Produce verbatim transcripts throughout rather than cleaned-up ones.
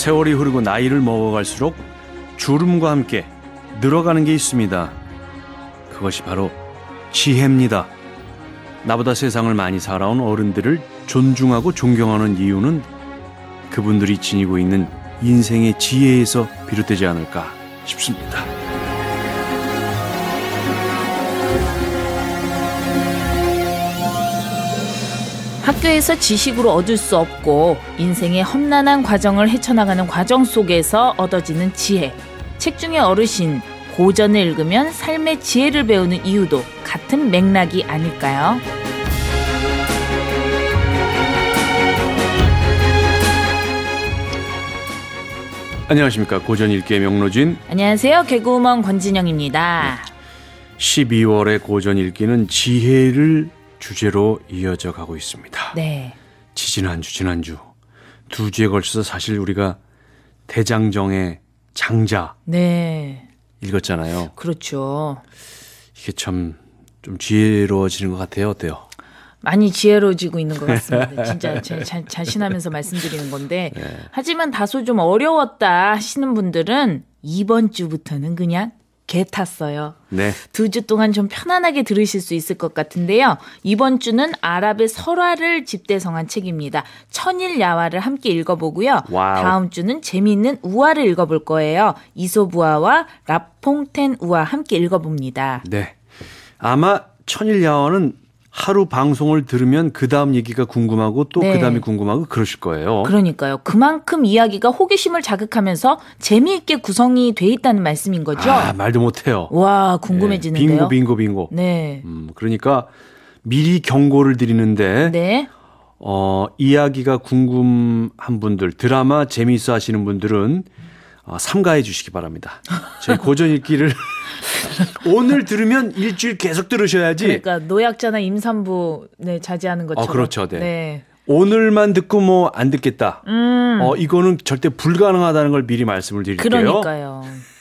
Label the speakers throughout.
Speaker 1: 세월이 흐르고 나이를 먹어갈수록 주름과 함께 늘어가는 게 있습니다. 그것이 바로 지혜입니다. 나보다 세상을 많이 살아온 어른들을 존중하고 존경하는 이유는 그분들이 지니고 있는 인생의 지혜에서 비롯되지 않을까 싶습니다.
Speaker 2: 학교에서 지식으로 얻을 수 없고 인생의 험난한 과정을 헤쳐나가는 과정 속에서 얻어지는 지혜. 책 중에 어르신 고전을 읽으면 삶의 지혜를 배우는 이유도 같은 맥락이 아닐까요?
Speaker 1: 안녕하십니까. 고전 읽기의 명로진.
Speaker 2: 안녕하세요. 개그우먼 권진영입니다.
Speaker 1: 네. 십이월의 고전 읽기는 지혜를 주제로 이어져 가고 있습니다.
Speaker 2: 네.
Speaker 1: 지지난주 지난주 두 주에 걸쳐서 사실 우리가 대장정의 장자
Speaker 2: 네.
Speaker 1: 읽었잖아요.
Speaker 2: 그렇죠.
Speaker 1: 이게 참 좀 지혜로워지는 것 같아요. 어때요?
Speaker 2: 많이 지혜로워지고 있는 것 같습니다. 진짜 자, 자, 자신하면서 말씀드리는 건데 네. 하지만 다소 좀 어려웠다 하시는 분들은 이번 주부터는 그냥 개 탔어요.
Speaker 1: 네.
Speaker 2: 두 주 동안 좀 편안하게 들으실 수 있을 것 같은데요. 이번 주는 아랍의 설화를 집대성한 책입니다. 천일야화를 함께 읽어보고요.
Speaker 1: 와우.
Speaker 2: 다음 주는 재미있는 우화를 읽어볼 거예요. 이솝우화와 라퐁텐 우화 함께 읽어봅니다.
Speaker 1: 네. 아마 천일야화는 하루 방송을 들으면 그 다음 얘기가 궁금하고 또 그
Speaker 2: 네.
Speaker 1: 다음이 궁금하고 그러실 거예요.
Speaker 2: 그러니까요. 그만큼 이야기가 호기심을 자극하면서 재미있게 구성이 돼 있다는 말씀인 거죠.
Speaker 1: 아, 말도 못해요.
Speaker 2: 와, 궁금해지는데요.
Speaker 1: 네. 빙고 빙고 빙고.
Speaker 2: 네.
Speaker 1: 음, 그러니까 미리 경고를 드리는데
Speaker 2: 네.
Speaker 1: 어, 이야기가 궁금한 분들, 드라마 재미있어 하시는 분들은 어, 삼가해 주시기 바랍니다. 저희 고전 읽기를 오늘 들으면 일주일 계속 들으셔야지.
Speaker 2: 그러니까 노약자나 임산부 네, 자제하는 것처럼.
Speaker 1: 어, 그렇죠. 네.
Speaker 2: 네.
Speaker 1: 오늘만 듣고 뭐 안 듣겠다.
Speaker 2: 음.
Speaker 1: 어, 이거는 절대 불가능하다는 걸 미리 말씀을 드릴게요.
Speaker 2: 그러니까요.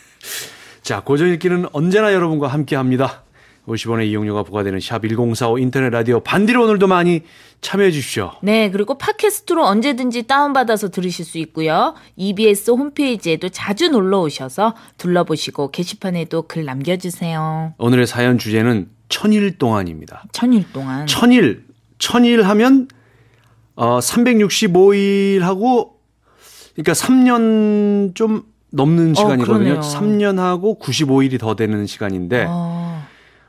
Speaker 1: 자, 고전 읽기는 언제나 여러분과 함께 합니다. 오십 원의 이용료가 부과되는 샵 일공사오 인터넷 라디오 반디로 오늘도 많이 참여해 주십시오.
Speaker 2: 네, 그리고 팟캐스트로 언제든지 다운받아서 들으실 수 있고요. 이비에스 홈페이지에도 자주 놀러 오셔서 둘러보시고 게시판에도 글 남겨주세요.
Speaker 1: 오늘의 사연 주제는 천일 동안입니다.
Speaker 2: 천일 동안.
Speaker 1: 천일, 천일 하면 어, 삼백육십오 일하고 그러니까 삼 년 좀 넘는 시간이거든요.
Speaker 2: 그러네요.
Speaker 1: 삼 년하고 구십오 일이 더 되는 시간인데
Speaker 2: 어.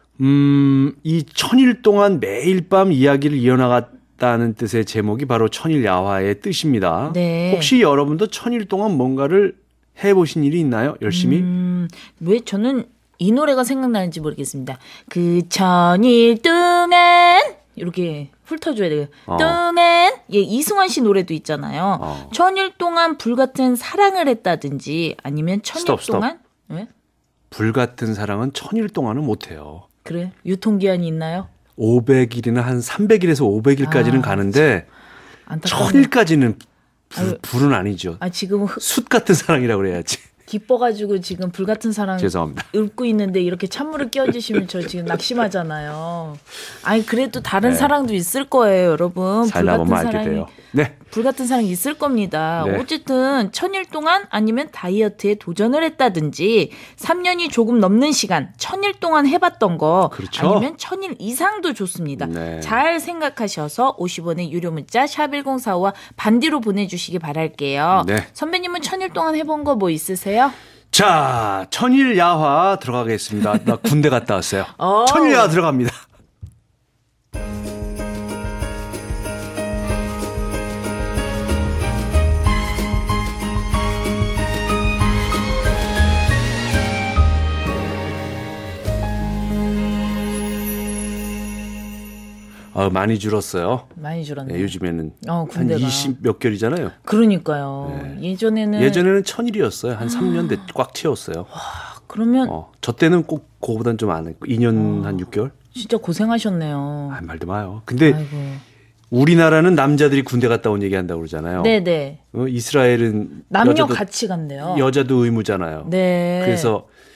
Speaker 1: 음, 이 천일 동안 매일 밤 이야기를 이어나갔다는 뜻의 제목이 바로 천일야화의 뜻입니다.
Speaker 2: 네.
Speaker 1: 혹시 여러분도 천일 동안 뭔가를 해보신 일이 있나요? 열심히?
Speaker 2: 음, 왜 저는 이 노래가 생각나는지 모르겠습니다. 그 천일 동안 이렇게 훑어줘야 돼요.
Speaker 1: 어.
Speaker 2: 동안 예 이승환 씨 노래도 있잖아요.
Speaker 1: 어.
Speaker 2: 천일 동안 불같은 사랑을 했다든지 아니면 천일
Speaker 1: 스톱, 스톱.
Speaker 2: 동안 왜?
Speaker 1: 불같은 사랑은 천일 동안은 못해요.
Speaker 2: 그래? 유통기한이 있나요?
Speaker 1: 오백 일이나 한 삼백 일에서 오백 일까지는
Speaker 2: 아,
Speaker 1: 가는데
Speaker 2: 안타깝네.
Speaker 1: 천일까지는 불,
Speaker 2: 아유.
Speaker 1: 불은 아니죠.
Speaker 2: 아 지금
Speaker 1: 숯 같은 사랑이라고 그래야지.
Speaker 2: 기뻐가지고 지금 불같은 사랑
Speaker 1: 죄송합니다.
Speaker 2: 읊고 있는데 이렇게 찬물을 끼얹으시면 저 지금 낙심하잖아요. 아니 그래도 다른
Speaker 1: 네.
Speaker 2: 사랑도 있을 거예요, 여러분.
Speaker 1: 살다
Speaker 2: 불같은
Speaker 1: 보면 알게
Speaker 2: 사랑이
Speaker 1: 돼요. 네.
Speaker 2: 불같은 사랑이 있을 겁니다.
Speaker 1: 네.
Speaker 2: 어쨌든 천일 동안 아니면 다이어트에 도전을 했다든지 삼 년이 조금 넘는 시간 천일 동안 해봤던 거
Speaker 1: 그렇죠.
Speaker 2: 아니면 천일 이상도 좋습니다.
Speaker 1: 네.
Speaker 2: 잘 생각하셔서 오십 원의 유료 문자 샵 일공사오와 반디로 보내주시기 바랄게요.
Speaker 1: 네.
Speaker 2: 선배님은 천일 동안 해본 거 뭐 있으세요?
Speaker 1: 자, 천일야화 들어가겠습니다. 나 군대 갔다 왔어요.
Speaker 2: 오.
Speaker 1: 천일야화 들어갑니다. 아, 많이 줄었어요.
Speaker 2: 많이 줄었네.
Speaker 1: 네, 요즘에는
Speaker 2: 어,
Speaker 1: 한
Speaker 2: 군대가.
Speaker 1: 이십 몇 개월이잖아요.
Speaker 2: 그러니까요.
Speaker 1: 네.
Speaker 2: 예전에는
Speaker 1: 예전에는 천일이었어요. 한 삼 년 돼 꽉 채웠어요.
Speaker 2: 그러면
Speaker 1: 어, 저 때는 꼭 그거보단 좀 안 했고 이 년 한 육 개월?
Speaker 2: 진짜 고생하셨네요.
Speaker 1: 아, 말도 마요. 근데
Speaker 2: 아이고.
Speaker 1: 우리나라는 남자들이 군대 갔다 온 얘기 한다고 그러잖아요.
Speaker 2: 네네.
Speaker 1: 어, 이스라엘은
Speaker 2: 남녀
Speaker 1: 여자도,
Speaker 2: 같이 간대요.
Speaker 1: 여자도 의무잖아요.
Speaker 2: 네.
Speaker 1: 그래서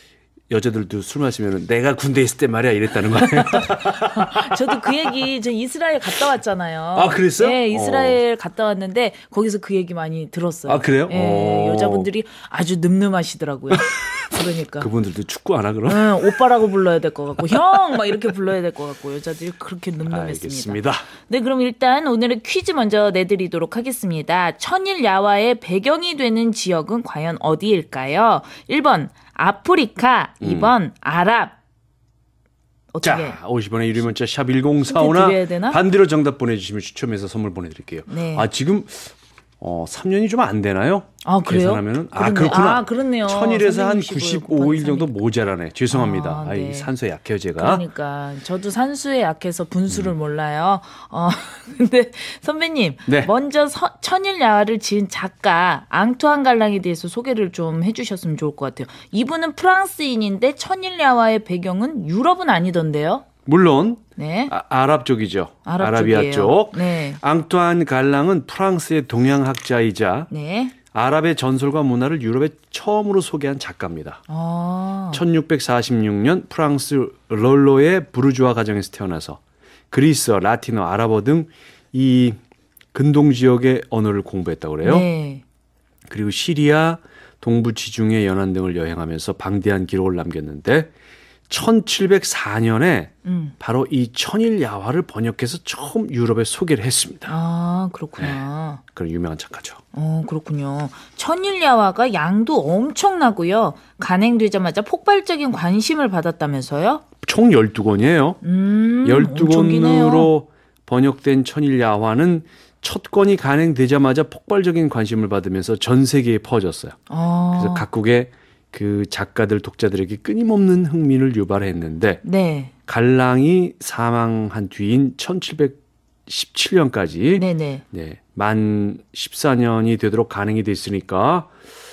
Speaker 1: 여자들도 술 마시면 내가 군대 있을 때 말이야 이랬다는 거예요.
Speaker 2: 저도 그 얘기 저 이스라엘 갔다 왔잖아요.
Speaker 1: 아 그랬어요?
Speaker 2: 네, 이스라엘 어. 갔다 왔는데 거기서 그 얘기 많이 들었어요.
Speaker 1: 아 그래요?
Speaker 2: 네,
Speaker 1: 어.
Speaker 2: 여자분들이 아주 늠름하시더라고요. 그러니까
Speaker 1: 그분들도 축구 안 하그럼?
Speaker 2: 응, 오빠라고 불러야 될 것 같고 형 막 이렇게 불러야 될 것 같고 여자들이 그렇게 늠름했습니다.
Speaker 1: 알겠습니다.
Speaker 2: 네, 그럼 일단 오늘의 퀴즈 먼저 내드리도록 하겠습니다. 천일 야화의 배경이 되는 지역은 과연 어디일까요? 일 번 아프리카, 음. 이 번 아랍. 어떻게?
Speaker 1: 자, 오십 원의 유료 문자 샵 일공사오나 반대로 정답 보내주시면 추첨해서 선물 보내드릴게요.
Speaker 2: 네.
Speaker 1: 아 지금 어, 삼 년이 좀 안 되나요?
Speaker 2: 아, 그래요?
Speaker 1: 계산하면은 아, 그렇구나.
Speaker 2: 아, 그렇네요.
Speaker 1: 천일에서 한 구십오 일 정도 모자라네. 죄송합니다.
Speaker 2: 아, 네.
Speaker 1: 아, 산소에 약해요, 제가.
Speaker 2: 그러니까 저도 산수에 약해서 분수를 음. 몰라요. 어, 근데 선배님, 네. 먼저 서, 천일 야화를 지은 작가 앙투안 갈랑에 대해서 소개를 좀 해주셨으면 좋을 것 같아요. 이분은 프랑스인인데 천일 야화의 배경은 유럽은 아니던데요?
Speaker 1: 물론
Speaker 2: 네.
Speaker 1: 아, 아랍 쪽이죠.
Speaker 2: 아랍
Speaker 1: 아라비아
Speaker 2: 쪽이에요.
Speaker 1: 쪽.
Speaker 2: 네.
Speaker 1: 앙투안 갈랑은 프랑스의 동양학자이자
Speaker 2: 네.
Speaker 1: 아랍의 전설과 문화를 유럽에 처음으로 소개한 작가입니다.
Speaker 2: 아.
Speaker 1: 천육백사십육 년 프랑스 롤로의 부르주아 가정에서 태어나서 그리스어, 라틴어, 아랍어 등 이 근동 지역의 언어를 공부했다고 그래요.
Speaker 2: 네.
Speaker 1: 그리고 시리아, 동부 지중해 연안 등을 여행하면서 방대한 기록을 남겼는데 천칠백사 년에 음. 바로 이 천일 야화를 번역해서 처음 유럽에 소개를 했습니다.
Speaker 2: 아, 그렇구나.
Speaker 1: 네, 그런 유명한 작가죠.
Speaker 2: 어, 그렇군요. 천일 야화가 양도 엄청나고요. 간행되자마자 폭발적인 관심을 받았다면서요?
Speaker 1: 총 열두 권이에요.
Speaker 2: 음,
Speaker 1: 열두 권으로 번역된 천일 야화는 첫 권이 간행되자마자 폭발적인 관심을 받으면서 전 세계에 퍼졌어요.
Speaker 2: 아.
Speaker 1: 그래서 각국의 그 작가들 독자들에게 끊임없는 흥미를 유발했는데
Speaker 2: 네.
Speaker 1: 갈랑이 사망한 뒤인 천칠백십칠 년까지
Speaker 2: 네네.
Speaker 1: 네, 만 십사 년이 되도록 간행이 됐으니까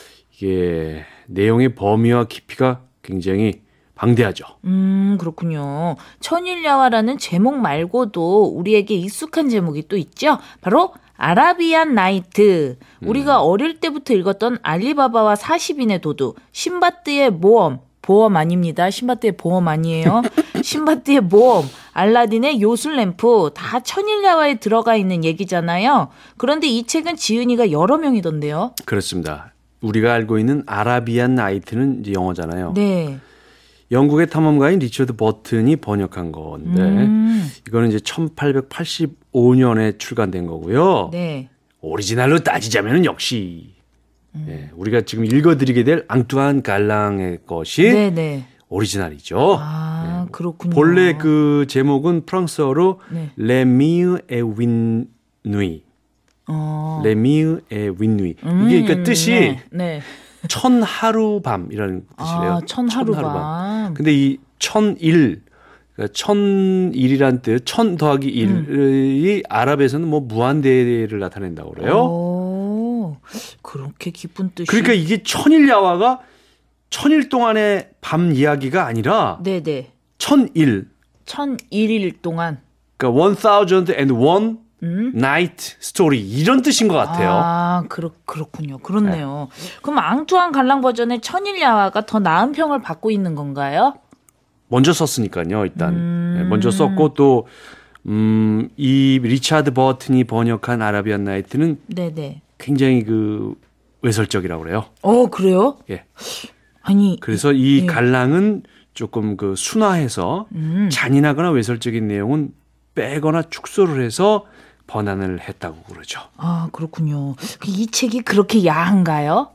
Speaker 1: 이게 내용의 범위와 깊이가 굉장히 방대하죠.
Speaker 2: 음, 그렇군요. 천일 야화라는 제목 말고도 우리에게 익숙한 제목이 또 있죠. 바로 아라비안 나이트. 우리가 음. 어릴 때부터 읽었던 알리바바와 사십인의 도둑, 신바드의 모험, 보험 아닙니다. 신바드의 보험 아니에요. 신바드의 모험, 알라딘의 요술램프 다 천일 야화에 들어가 있는 얘기잖아요. 그런데 이 책은 지은이가 여러 명이던데요.
Speaker 1: 그렇습니다. 우리가 알고 있는 아라비안 나이트는 이제 영어잖아요.
Speaker 2: 네.
Speaker 1: 영국의 탐험가인 리처드 버튼이 번역한 건데
Speaker 2: 음.
Speaker 1: 이거는 이제 천팔백팔십오 년에 출간된 거고요.
Speaker 2: 네.
Speaker 1: 오리지널로 따지자면 역시 음. 네, 우리가 지금 읽어드리게 될 앙투안 갈랑의 것이
Speaker 2: 네네.
Speaker 1: 오리지널이죠.
Speaker 2: 아, 네. 그렇군요.
Speaker 1: 본래 그 제목은 프랑스어로
Speaker 2: 네.
Speaker 1: Le Mieux et Win Nuit.
Speaker 2: 어.
Speaker 1: Le Mieux et Win Nuit.
Speaker 2: 음,
Speaker 1: 이게 그 뜻이
Speaker 2: 네. 네.
Speaker 1: 천 하루 밤이라는 뜻이래요.
Speaker 2: 아, 천 하루 밤.
Speaker 1: 근데 이 천일, 그러니까 천일이란 뜻, 천 더하기 일이 음. 아랍에서는 뭐 무한대를 나타낸다고 그래요.
Speaker 2: 오, 그렇게 깊은 뜻이.
Speaker 1: 그러니까 이게 천일 야화가 천일 동안의 밤 이야기가 아니라
Speaker 2: 네네.
Speaker 1: 천일.
Speaker 2: 천일 동안.
Speaker 1: 그러니까 one thousand and one
Speaker 2: 음?
Speaker 1: 나이트 스토리 이런 뜻인 것 같아요.
Speaker 2: 아, 그렇, 그렇군요. 그렇네요. 네. 그럼 앙투안 갈랑 버전의 천일 야화가 더 나은 평을 받고 있는 건가요?
Speaker 1: 먼저 썼으니까요. 일단
Speaker 2: 음.
Speaker 1: 네, 먼저 썼고 또 음, 이 리차드 버튼이 번역한 아라비안 나이트는
Speaker 2: 네네.
Speaker 1: 굉장히 그 외설적이라고 그래요.
Speaker 2: 어, 그래요?
Speaker 1: 예.
Speaker 2: 아니.
Speaker 1: 그래서 이 예. 갈랑은 조금 그 순화해서
Speaker 2: 음.
Speaker 1: 잔인하거나 외설적인 내용은 빼거나 축소를 해서 번안을 했다고 그러죠.
Speaker 2: 아, 그렇군요. 이 책이 그렇게 야한가요?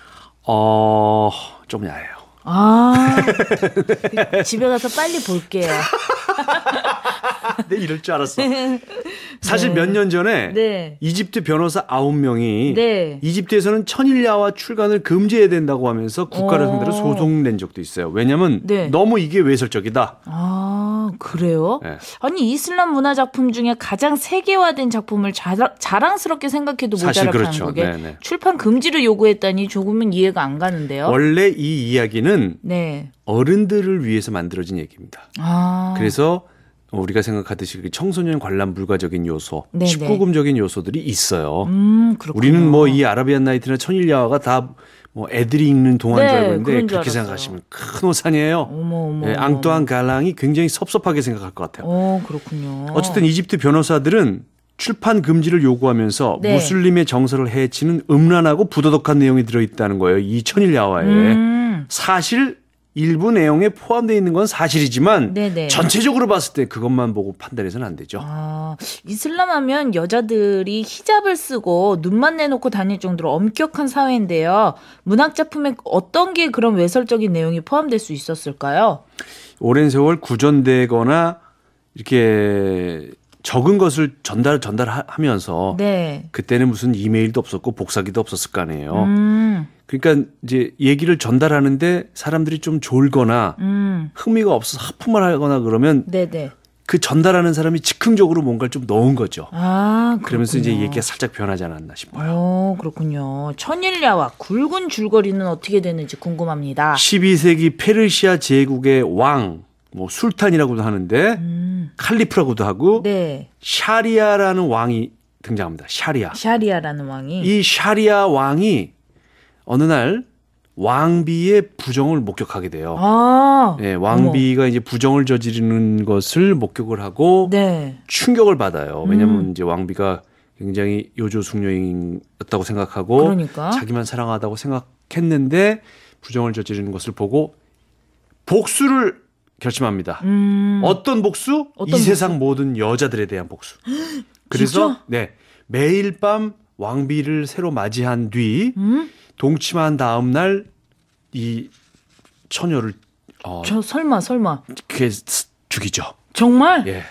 Speaker 1: 어, 좀 야해요.
Speaker 2: 아, 집에 가서 빨리 볼게요.
Speaker 1: 네, 이럴 줄 알았어. 사실 네. 몇 년 전에
Speaker 2: 네.
Speaker 1: 이집트 변호사 아홉 명이
Speaker 2: 네.
Speaker 1: 이집트에서는 천일 야화 출간을 금지해야 된다고 하면서 국가를 상대로 소송낸 적도 있어요. 왜냐하면
Speaker 2: 네.
Speaker 1: 너무 이게 외설적이다.
Speaker 2: 아, 그래요?
Speaker 1: 네.
Speaker 2: 아니 이슬람 문화 작품 중에 가장 세계화된 작품을 자랑, 자랑스럽게 생각해도 모자랄
Speaker 1: 그렇죠.
Speaker 2: 한국에
Speaker 1: 네네.
Speaker 2: 출판 금지를 요구했다니 조금은 이해가 안 가는데요.
Speaker 1: 원래 이 이야기는
Speaker 2: 네.
Speaker 1: 어른들을 위해서 만들어진 얘기입니다.
Speaker 2: 아.
Speaker 1: 그래서 우리가 생각하듯이 청소년 관람 불가적인 요소,
Speaker 2: 네네.
Speaker 1: 십구 금적인 요소들이 있어요.
Speaker 2: 음, 그렇군요.
Speaker 1: 우리는 뭐 이 아라비안 나이트나 천일 야화가 다 뭐 애들이 읽는 동화인
Speaker 2: 네,
Speaker 1: 줄 알고 있는데
Speaker 2: 그런 줄
Speaker 1: 그렇게
Speaker 2: 알았어요.
Speaker 1: 생각하시면 큰 오산이에요.
Speaker 2: 어머 어머.
Speaker 1: 네, 앙뚜안 갈랑이 굉장히 섭섭하게 생각할 것 같아요.
Speaker 2: 어 그렇군요.
Speaker 1: 어쨌든 이집트 변호사들은 출판 금지를 요구하면서
Speaker 2: 네.
Speaker 1: 무슬림의 정서를 해치는 음란하고 부도덕한 내용이 들어있다는 거예요. 이 천일야화에.
Speaker 2: 음.
Speaker 1: 사실 일부 내용에 포함되어 있는 건 사실이지만
Speaker 2: 네네.
Speaker 1: 전체적으로 봤을 때 그것만 보고 판단해서는 안 되죠.
Speaker 2: 아, 이슬람 하면 여자들이 히잡을 쓰고 눈만 내놓고 다닐 정도로 엄격한 사회인데요. 문학 작품에 어떤 게 그런 외설적인 내용이 포함될 수 있었을까요?
Speaker 1: 오랜 세월 구전되거나 이렇게 적은 것을 전달 전달하면서
Speaker 2: 네.
Speaker 1: 그때는 무슨 이메일도 없었고 복사기도 없었을 거 아니에요.
Speaker 2: 음,
Speaker 1: 그러니까 이제 얘기를 전달하는데 사람들이 좀 졸거나
Speaker 2: 음,
Speaker 1: 흥미가 없어서 하품을 하거나 그러면
Speaker 2: 네네.
Speaker 1: 그 전달하는 사람이 즉흥적으로 뭔가를 좀 넣은 거죠.
Speaker 2: 아,
Speaker 1: 그러면서 이제
Speaker 2: 그렇군요.
Speaker 1: 얘기가 살짝 변하지 않았나 싶어요.
Speaker 2: 어, 그렇군요. 천일야와 굵은 줄거리는 어떻게 되는지 궁금합니다.
Speaker 1: 십이 세기 페르시아 제국의 왕, 뭐 술탄이라고도 하는데
Speaker 2: 음,
Speaker 1: 칼리프라고도 하고
Speaker 2: 네.
Speaker 1: 샤리아라는 왕이 등장합니다. 샤리아.
Speaker 2: 샤리아라는 왕이.
Speaker 1: 이 샤리아 왕이 어느 날 왕비의 부정을 목격하게 돼요.
Speaker 2: 아,
Speaker 1: 네, 왕비가 이제 부정을 저지르는 것을 목격을 하고
Speaker 2: 네.
Speaker 1: 충격을 받아요. 왜냐하면
Speaker 2: 음.
Speaker 1: 이제 왕비가 굉장히 요조숙녀였다고 생각하고
Speaker 2: 그러니까.
Speaker 1: 자기만 사랑하다고 생각했는데 부정을 저지르는 것을 보고 복수를 결심합니다.
Speaker 2: 음,
Speaker 1: 어떤 복수?
Speaker 2: 어떤
Speaker 1: 이
Speaker 2: 복수?
Speaker 1: 세상 모든 여자들에 대한 복수. 그래서
Speaker 2: 진짜?
Speaker 1: 네, 매일 밤 왕비를 새로 맞이한 뒤
Speaker 2: 음?
Speaker 1: 동침한 다음 날 이 처녀를 어,
Speaker 2: 저 설마 설마
Speaker 1: 그게 죽이죠.
Speaker 2: 정말?
Speaker 1: 예.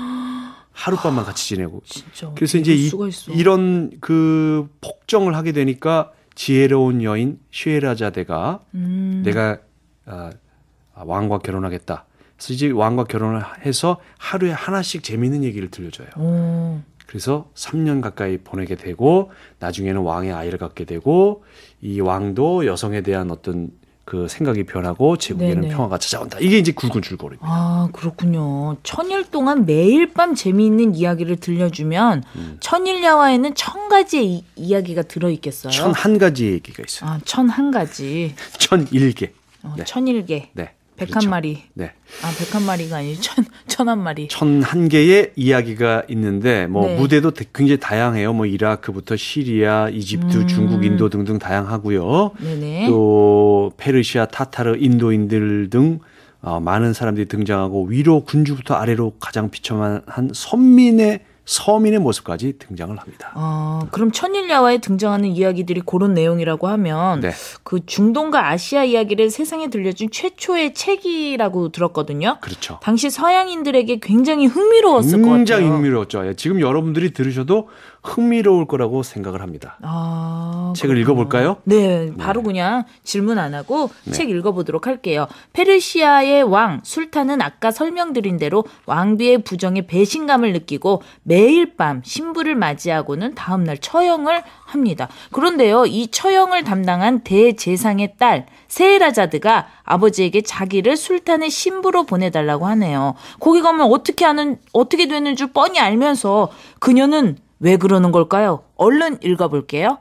Speaker 1: 하룻밤만 같이 지내고.
Speaker 2: 진짜
Speaker 1: 그래서
Speaker 2: 어떻게
Speaker 1: 이제
Speaker 2: 이럴
Speaker 1: 이,
Speaker 2: 수가 있어.
Speaker 1: 이런 그 폭정을 하게 되니까 지혜로운 여인 쉐에라자데가
Speaker 2: 음.
Speaker 1: 내가 아, 왕과 결혼하겠다. 그래서 이제 왕과 결혼을 해서 하루에 하나씩 재미있는 얘기를 들려줘요.
Speaker 2: 오.
Speaker 1: 그래서 삼 년 가까이 보내게 되고 나중에는 왕의 아이를 갖게 되고 이 왕도 여성에 대한 어떤 그 생각이 변하고 제국에는
Speaker 2: 네네.
Speaker 1: 평화가 찾아온다. 이게 이제 굵은 줄거리입니다.
Speaker 2: 아, 그렇군요. 천일 동안 매일 밤 재미있는 이야기를 들려주면
Speaker 1: 음.
Speaker 2: 천일야화에는 천 가지의 이, 이야기가 들어있겠어요?
Speaker 1: 천 한 가지 얘기가 있어요.
Speaker 2: 아, 천 한 가지.
Speaker 1: 천일 개.
Speaker 2: 어,
Speaker 1: 네.
Speaker 2: 천일 개.
Speaker 1: 네.
Speaker 2: 백한
Speaker 1: 그렇죠.
Speaker 2: 마리.
Speaker 1: 네.
Speaker 2: 아, 백한 마리가 아니고 천, 천한 마리.
Speaker 1: 천한 개의 이야기가 있는데 뭐
Speaker 2: 네.
Speaker 1: 무대도 굉장히 다양해요. 뭐 이라크부터 시리아, 이집트,
Speaker 2: 음.
Speaker 1: 중국, 인도 등등 다양하고요.
Speaker 2: 네네.
Speaker 1: 또 페르시아, 타타르, 인도인들 등 어, 많은 사람들이 등장하고 위로 군주부터 아래로 가장 비참한 선민의 서민의 모습까지 등장을 합니다.
Speaker 2: 어, 그럼 천일야화에 등장하는 이야기들이 그런 내용이라고 하면
Speaker 1: 네.
Speaker 2: 그 중동과 아시아 이야기를 세상에 들려준 최초의 책이라고 들었거든요.
Speaker 1: 그렇죠.
Speaker 2: 당시 서양인들에게 굉장히 흥미로웠을 것 같아요.
Speaker 1: 굉장히 흥미로웠죠. 예, 지금 여러분들이 들으셔도 흥미로울 거라고 생각을 합니다.
Speaker 2: 아,
Speaker 1: 책을
Speaker 2: 그렇구나.
Speaker 1: 읽어볼까요?
Speaker 2: 네, 바로 그냥 질문 안 하고
Speaker 1: 네.
Speaker 2: 책 읽어보도록 할게요. 페르시아의 왕 술탄은 아까 설명드린 대로 왕비의 부정에 배신감을 느끼고 매일 밤 신부를 맞이하고는 다음날 처형을 합니다. 그런데요, 이 처형을 담당한 대제상의 딸 세헤라자드가 아버지에게 자기를 술탄의 신부로 보내달라고 하네요. 거기 가면 어떻게 하는 어떻게 되는 줄 뻔히 알면서 그녀는 왜 그러는 걸까요? 얼른 읽어볼게요.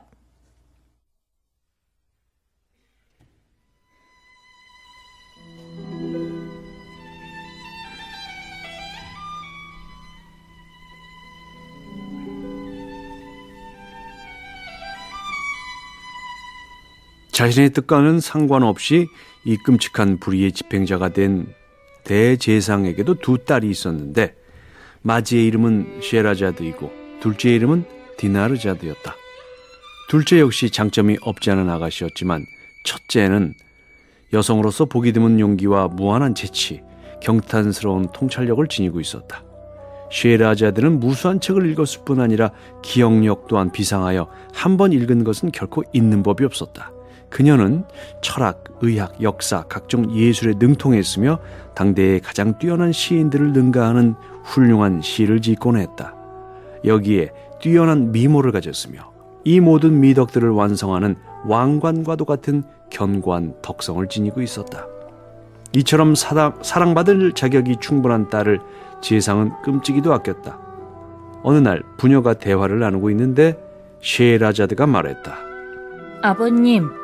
Speaker 1: 자신의 뜻과는 상관없이 이 끔찍한 불의의 집행자가 된 대제상에게도 두 딸이 있었는데 마지의 이름은 쉐라자드이고 둘째의 이름은 디나르자드였다. 둘째 역시 장점이 없지 않은 아가씨였지만 첫째는 여성으로서 보기 드문 용기와 무한한 재치, 경탄스러운 통찰력을 지니고 있었다. 쉐라자드는 무수한 책을 읽었을 뿐 아니라 기억력 또한 비상하여 한 번 읽은 것은 결코 잊는 법이 없었다. 그녀는 철학, 의학, 역사, 각종 예술에 능통했으며 당대의 가장 뛰어난 시인들을 능가하는 훌륭한 시를 짓곤 했다. 여기에 뛰어난 미모를 가졌으며 이 모든 미덕들을 완성하는 왕관과도 같은 견고한 덕성을 지니고 있었다. 이처럼 사랑, 사랑받을 자격이 충분한 딸을 제상은 끔찍이도 아꼈다. 어느 날 부녀가 대화를 나누고 있는데 쉐라자드가 말했다.
Speaker 2: 아버님,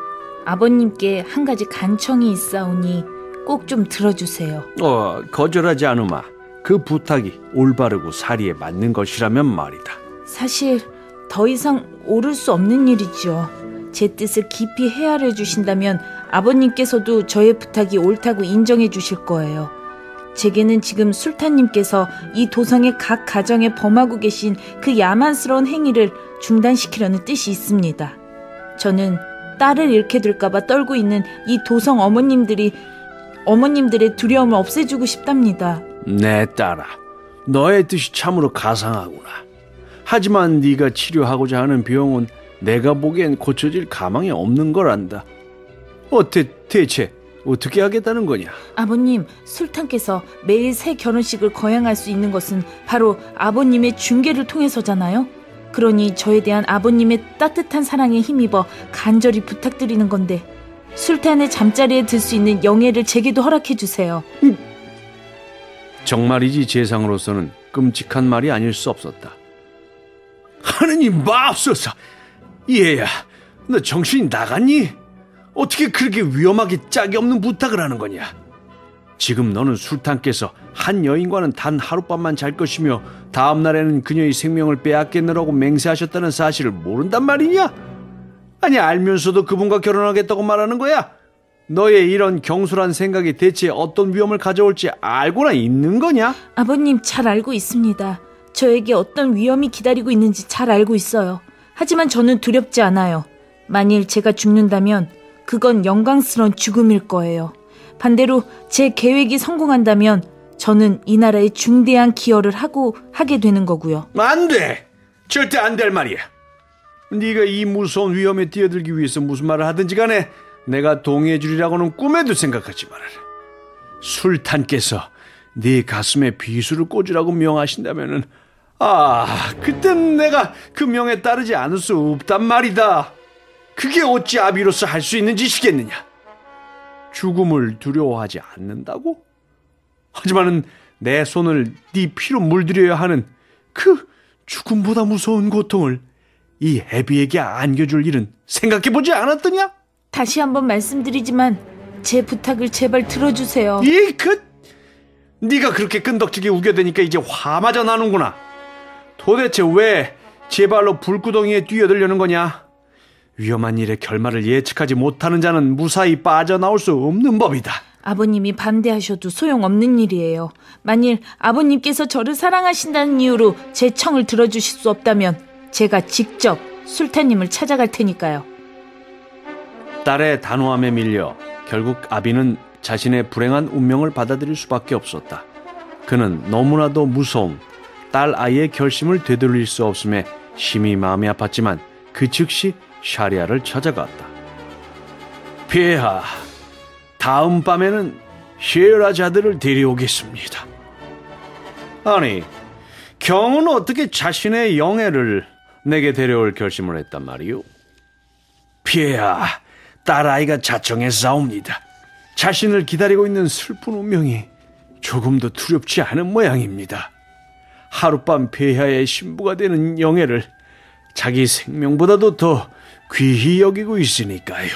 Speaker 2: 아버님께 한 가지 간청이 있사오니 꼭 좀 들어주세요.
Speaker 1: 어, 거절하지 않으마. 그 부탁이 올바르고 사리에 맞는 것이라면 말이다.
Speaker 2: 사실 더 이상 오를 수 없는 일이죠. 제 뜻을 깊이 헤아려 주신다면 아버님께서도 저의 부탁이 옳다고 인정해 주실 거예요. 제게는 지금 술탄님께서 이 도성의 각 가정에 범하고 계신 그 야만스러운 행위를 중단시키려는 뜻이 있습니다. 저는 딸을 잃게 될까봐 떨고 있는 이 도성 어머님들이 어머님들의 두려움을 없애주고 싶답니다.
Speaker 1: 내 딸아, 너의 뜻이 참으로 가상하구나. 하지만 네가 치료하고자 하는 병은 내가 보기엔 고쳐질 가망이 없는 거란다. 어때, 대체 어떻게 하겠다는 거냐?
Speaker 2: 아버님, 술탄께서 매일 새 결혼식을 거행할 수 있는 것은 바로 아버님의 중계를 통해서잖아요. 그러니 저에 대한 아버님의 따뜻한 사랑에 힘입어 간절히 부탁드리는 건데 술탄의 잠자리에 들 수 있는 영예를 제게도 허락해 주세요.
Speaker 1: 음. 정말이지 재상으로서는 끔찍한 말이 아닐 수 없었다. 하느님 마옵소서. 얘야, 너 정신이 나갔니? 어떻게 그렇게 위험하게 짝이 없는 부탁을 하는 거냐? 지금 너는 술탄께서 한 여인과는 단 하룻밤만 잘 것이며 다음 날에는 그녀의 생명을 빼앗겠느라고 맹세하셨다는 사실을 모른단 말이냐? 아니, 알면서도 그분과 결혼하겠다고 말하는 거야? 너의 이런 경솔한 생각이 대체 어떤 위험을 가져올지 알고나 있는 거냐?
Speaker 2: 아버님, 잘 알고 있습니다. 저에게 어떤 위험이 기다리고 있는지 잘 알고 있어요. 하지만 저는 두렵지 않아요. 만일 제가 죽는다면 그건 영광스러운 죽음일 거예요. 반대로 제 계획이 성공한다면 저는 이 나라에 중대한 기여를 하고 하게 되는 거고요.
Speaker 1: 안 돼! 절대 안 될 말이야. 네가 이 무서운 위험에 뛰어들기 위해서 무슨 말을 하든지 간에 내가 동의해 주리라고는 꿈에도 생각하지 말아라. 술탄께서 네 가슴에 비수를 꽂으라고 명하신다면은 아, 그땐 내가 그 명에 따르지 않을 수 없단 말이다. 그게 어찌 아비로서 할 수 있는 짓이겠느냐? 죽음을 두려워하지 않는다고? 하지만은 내 손을 네 피로 물들여야 하는 그 죽음보다 무서운 고통을 이 애비에게 안겨줄 일은 생각해보지 않았더냐?
Speaker 2: 다시 한번 말씀드리지만 제 부탁을 제발 들어주세요.
Speaker 1: 이 그 네가 그렇게 끈덕지게 우겨대니까 이제 화마저 나는구나. 도대체 왜 제발로 불구덩이에 뛰어들려는 거냐? 위험한 일의 결말을 예측하지 못하는 자는 무사히 빠져나올 수 없는 법이다.
Speaker 2: 아버님이 반대하셔도 소용없는 일이에요. 만일 아버님께서 저를 사랑하신다는 이유로 제 청을 들어주실 수 없다면 제가 직접 술탄님을 찾아갈 테니까요.
Speaker 1: 딸의 단호함에 밀려 결국 아비는 자신의 불행한 운명을 받아들일 수밖에 없었다. 그는 너무나도 무서운 딸 아이의 결심을 되돌릴 수 없음에 심히 마음이 아팠지만 그 즉시 샤리아를 찾아갔다. 폐하, 다음 밤에는 셰라자드를 데려오겠습니다. 아니, 경은 어떻게 자신의 영예를 내게 데려올 결심을 했단 말이오? 폐하, 딸아이가 자청해 싸웁니다. 자신을 기다리고 있는 슬픈 운명이 조금도 두렵지 않은 모양입니다. 하룻밤 폐하의 신부가 되는 영예를 자기 생명보다도 더 귀히 여기고 있으니까요.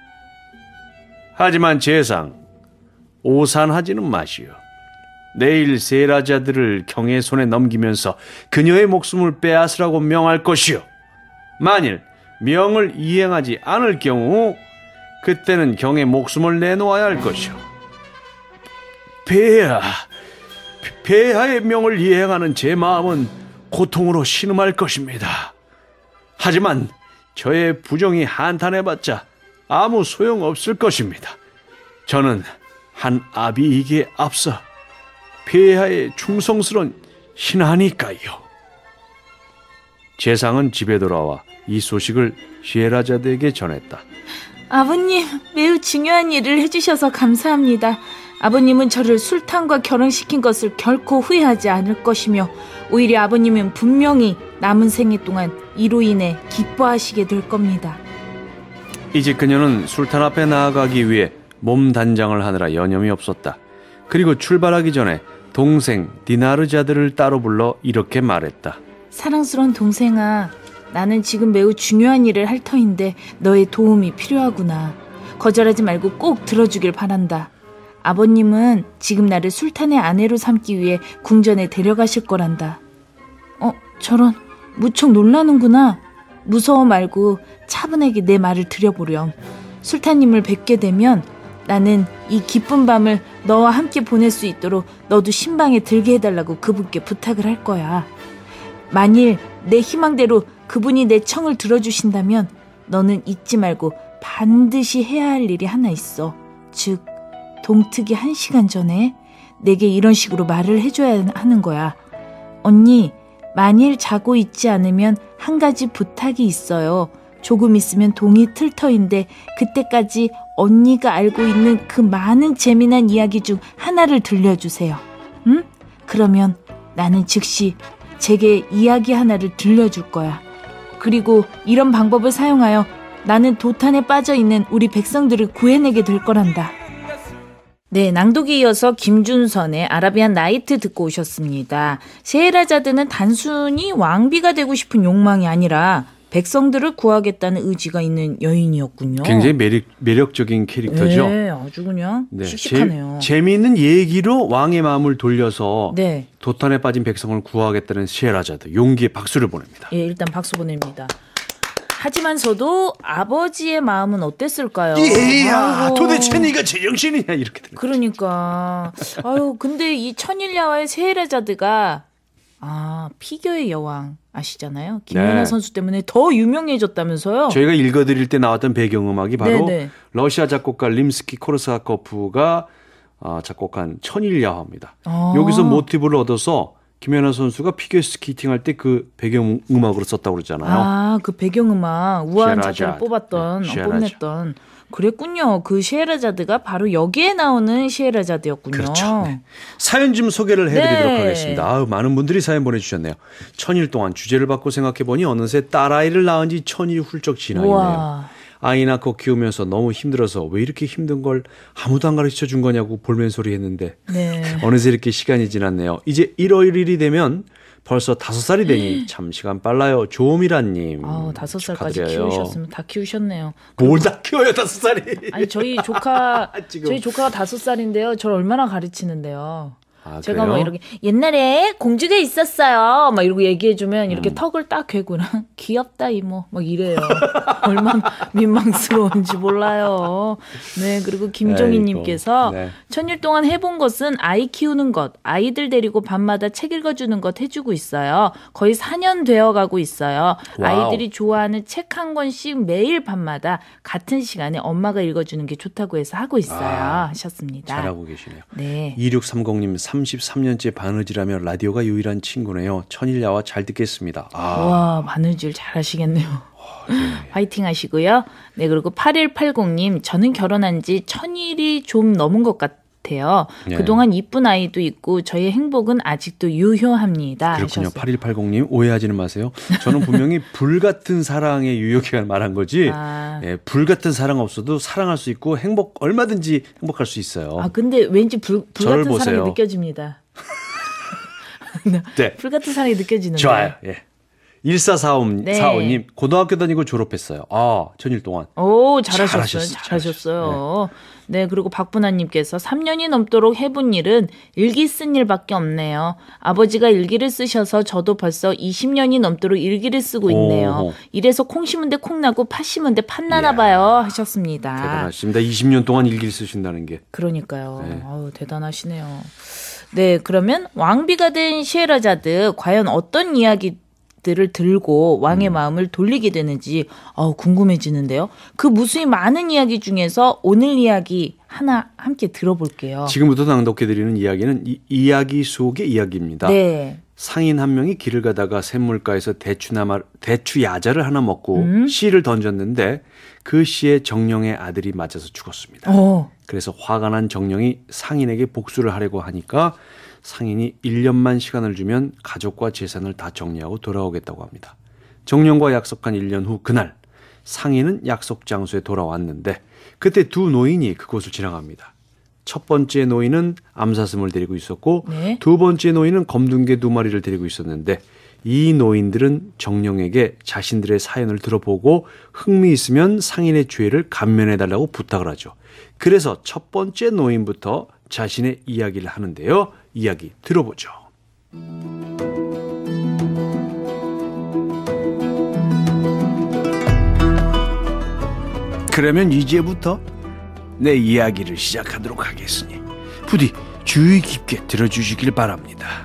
Speaker 1: 하지만 재상, 오산하지는 마시오. 내일 세라자들을 경의 손에 넘기면서 그녀의 목숨을 빼앗으라고 명할 것이오. 만일 명을 이행하지 않을 경우 그때는 경의 목숨을 내놓아야 할 것이오. 폐하, 폐하의 명을 이행하는 제 마음은 고통으로 신음할 것입니다. 하지만 저의 부정이 한탄해봤자 아무 소용없을 것입니다. 저는 한 아비에게 앞서 폐하의 충성스러운 신하니까요. 재상은 집에 돌아와 이 소식을 셰라자드에게 전했다.
Speaker 2: 아버님, 매우 중요한 일을 해주셔서 감사합니다. 아버님은 저를 술탄과 결혼시킨 것을 결코 후회하지 않을 것이며 오히려 아버님은 분명히 남은 생애 동안 이로 인해 기뻐하시게 될 겁니다.
Speaker 1: 이제 그녀는 술탄 앞에 나아가기 위해 몸 단장을 하느라 여념이 없었다. 그리고 출발하기 전에 동생 디나르자드를 따로 불러 이렇게 말했다.
Speaker 2: 사랑스러운 동생아, 나는 지금 매우 중요한 일을 할 터인데 너의 도움이 필요하구나. 거절하지 말고 꼭 들어주길 바란다. 아버님은 지금 나를 술탄의 아내로 삼기 위해 궁전에 데려가실 거란다. 어, 저런, 무척 놀라는구나. 무서워 말고 차분하게 내 말을 들여보렴. 술탄님을 뵙게 되면 나는 이 기쁜 밤을 너와 함께 보낼 수 있도록 너도 신방에 들게 해달라고 그분께 부탁을 할 거야. 만일 내 희망대로 그분이 내 청을 들어주신다면 너는 잊지 말고 반드시 해야 할 일이 하나 있어. 즉 동특이 한 시간 전에 내게 이런 식으로 말을 해줘야 하는 거야. 언니, 만일 자고 있지 않으면 한 가지 부탁이 있어요. 조금 있으면 동이 틀터인데 그때까지 언니가 알고 있는 그 많은 재미난 이야기 중 하나를 들려주세요. 응? 그러면 나는 즉시 제게 이야기 하나를 들려줄 거야. 그리고 이런 방법을 사용하여 나는 도탄에 빠져있는 우리 백성들을 구해내게 될 거란다. 네, 낭독에 이어서 김준선의 아라비안 나이트 듣고 오셨습니다. 세헤라자드는 단순히 왕비가 되고 싶은 욕망이 아니라 백성들을 구하겠다는 의지가 있는 여인이었군요.
Speaker 1: 굉장히 매력, 매력적인 캐릭터죠.
Speaker 2: 네, 아주 그냥
Speaker 1: 네,
Speaker 2: 씩씩하네요.
Speaker 1: 재, 재미있는 얘기로 왕의 마음을 돌려서
Speaker 2: 네.
Speaker 1: 도탄에 빠진 백성을 구하겠다는 세헤라자드. 용기의 박수를 보냅니다.
Speaker 2: 예, 일단 박수 보냅니다. 하지만서도 아버지의 마음은 어땠을까요?
Speaker 1: 얘야,
Speaker 2: 아이고.
Speaker 1: 도대체 네가 제정신이냐 이렇게 된 거죠.
Speaker 2: 그러니까 아유, 근데 이 천일야와의 세헤라자드가 아 피겨의 여왕 아시잖아요. 김연아
Speaker 1: 네.
Speaker 2: 선수 때문에 더 유명해졌다면서요?
Speaker 1: 저희가 읽어드릴 때 나왔던 배경음악이 바로
Speaker 2: 네네.
Speaker 1: 러시아 작곡가 림스키 코르사코프가 작곡한 천일야화입니다.
Speaker 2: 아.
Speaker 1: 여기서 모티브를 얻어서 김연아 선수가 피겨스케이팅 할 때 그 배경음악으로 썼다고 그러잖아요.
Speaker 2: 아, 그 배경음악 우아한
Speaker 1: 셰라자드.
Speaker 2: 자세를 뽑았던,
Speaker 1: 네,
Speaker 2: 어, 뽐냈던. 그랬군요. 그 셰라자드가 바로 여기에 나오는 셰라자드였군요.
Speaker 1: 그렇죠. 네. 사연 좀 소개를 해드리도록
Speaker 2: 네.
Speaker 1: 하겠습니다. 아유, 많은 분들이 사연 보내주셨네요. 천일 동안 주제를 받고 생각해보니 어느새 딸아이를 낳은 지 천일이 훌쩍 지나 있네요.
Speaker 2: 우와.
Speaker 1: 아이 낳고 키우면서 너무 힘들어서 왜 이렇게 힘든 걸 아무도 안 가르쳐 준 거냐고 볼멘 소리 했는데
Speaker 2: 네.
Speaker 1: 어느새 이렇게 시간이 지났네요. 이제 일월일이 되면 벌써 다섯 살이 되니 참 시간 빨라요. 조미라님.
Speaker 2: 아, 다섯 살까지
Speaker 1: 축하드려요.
Speaker 2: 키우셨으면 다 키우셨네요.
Speaker 1: 뭘 다 키워요, 다섯 살이.
Speaker 2: 아니 저희 조카
Speaker 1: 지금.
Speaker 2: 저희 조카가 다섯 살인데요. 저를 얼마나 가르치는데요.
Speaker 1: 아,
Speaker 2: 제가
Speaker 1: 그래요?
Speaker 2: 막 이렇게 옛날에 공주가 있었어요. 막 이러고 얘기해주면 이렇게
Speaker 1: 음.
Speaker 2: 턱을 딱 괴고랑 귀엽다 이모 막 이래요. 얼마나 민망스러운지 몰라요. 네, 그리고 김종희님께서
Speaker 1: 아이고, 네.
Speaker 2: 천일 동안 해본 것은 아이 키우는 것, 아이들 데리고 밤마다 책 읽어주는 것 해주고 있어요. 거의 사 년 되어가고 있어요.
Speaker 1: 와우.
Speaker 2: 아이들이 좋아하는 책 한 권씩 매일 밤마다 같은 시간에 엄마가 읽어주는 게 좋다고 해서 하고 있어요.
Speaker 1: 아,
Speaker 2: 하셨습니다.
Speaker 1: 잘하고 계시네요.
Speaker 2: 네.
Speaker 1: 이육삼공님 삼십삼 년째 바느질하며 라디오가 유일한 친구네요. 천일야와 잘 듣겠습니다. 아,
Speaker 2: 와, 바느질 잘하시겠네요.
Speaker 1: 네.
Speaker 2: 화이팅 하시고요. 네, 그리고 팔일팔공님, 저는 결혼한 지 천일이 좀 넘은 것 같아요.
Speaker 1: 네.
Speaker 2: 그동안 이쁜 아이도 있고 저의 행복은 아직도 유효합니다.
Speaker 1: 그렇군요.
Speaker 2: 하셨어요.
Speaker 1: 팔일팔공님 오해하지는 마세요. 저는 분명히 불같은 사랑의 유효기간 말한 거지.
Speaker 2: 아.
Speaker 1: 예, 불같은 사랑 없어도 사랑할 수 있고 행복 얼마든지 행복할 수 있어요.
Speaker 2: 아, 근데 왠지 불, 불
Speaker 1: 저를
Speaker 2: 같은 사랑이
Speaker 1: 보세요.
Speaker 2: 느껴집니다.
Speaker 1: 네.
Speaker 2: 불 같은 사랑이 느껴지는데.
Speaker 1: 좋아요. 예. 일사사오
Speaker 2: 네.
Speaker 1: 사오님 고등학교 다니고 졸업했어요. 아, 천일 동안.
Speaker 2: 오, 잘하셨어요.
Speaker 1: 잘하셨어요.
Speaker 2: 잘하셨어요. 네. 그리고 박분아님께서 삼 년이 넘도록 해본 일은 일기 쓴 일밖에 없네요. 아버지가 일기를 쓰셔서 저도 벌써 이십 년이 넘도록 일기를 쓰고 있네요.
Speaker 1: 오호.
Speaker 2: 이래서 콩 심은데 콩 나고 팥 심은데 팥 나나 봐요. 하셨습니다.
Speaker 1: 대단하십니다. 이십 년 동안 일기를 쓰신다는 게.
Speaker 2: 그러니까요.
Speaker 1: 네.
Speaker 2: 아우, 대단하시네요. 네, 그러면 왕비가 된 시에라자드 과연 어떤 이야기 들을 들고 왕의
Speaker 1: 음.
Speaker 2: 마음을 돌리게 되는지 어우, 궁금해지는데요. 그 무수히 많은 이야기 중에서 오늘 이야기 하나 함께 들어볼게요.
Speaker 1: 지금부터 낭독해드리는 이야기는 이 이야기 속의 이야기입니다.
Speaker 2: 네.
Speaker 1: 상인 한 명이 길을 가다가 샘물가에서 대추나마, 대추 야자를 하나 먹고
Speaker 2: 음?
Speaker 1: 씨를 던졌는데 그 씨에 정령의 아들이 맞아서 죽었습니다.
Speaker 2: 어.
Speaker 1: 그래서 화가 난 정령이 상인에게 복수를 하려고 하니까 상인이 일 년만 시간을 주면 가족과 재산을 다 정리하고 돌아오겠다고 합니다. 정령과 약속한 일 년 후 그날 상인은 약속 장소에 돌아왔는데 그때 두 노인이 그곳을 지나갑니다. 첫 번째 노인은 암사슴을 데리고 있었고
Speaker 2: 네.
Speaker 1: 두 번째 노인은 검둥개 두 마리를 데리고 있었는데 이 노인들은 정령에게 자신들의 사연을 들어보고 흥미 있으면 상인의 죄를 감면해달라고 부탁을 하죠. 그래서 첫 번째 노인부터 자신의 이야기를 하는데요. 이야기 들어보죠. 그러면 이제부터 내 이야기를 시작하도록 하겠으니 부디 주의 깊게 들어주시길 바랍니다.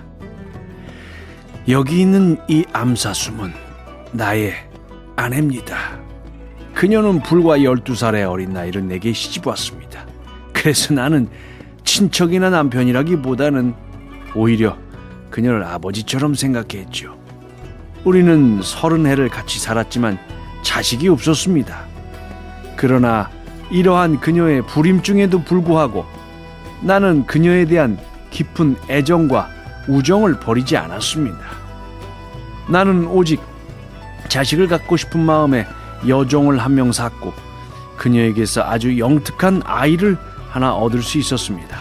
Speaker 1: 여기 있는 이 암사숨은 나의 아내입니다. 그녀는 불과 열두 살의 어린 나이로 내게 시집 왔습니다. 그래서 나는 친척이나 남편이라기보다는 오히려 그녀를 아버지처럼 생각했죠. 우리는 서른 해를 같이 살았지만 자식이 없었습니다. 그러나 이러한 그녀의 불임증에도 불구하고 나는 그녀에 대한 깊은 애정과 우정을 버리지 않았습니다. 나는 오직 자식을 갖고 싶은 마음에 여종을 한 명 샀고 그녀에게서 아주 영특한 아이를 하나 얻을 수 있었습니다.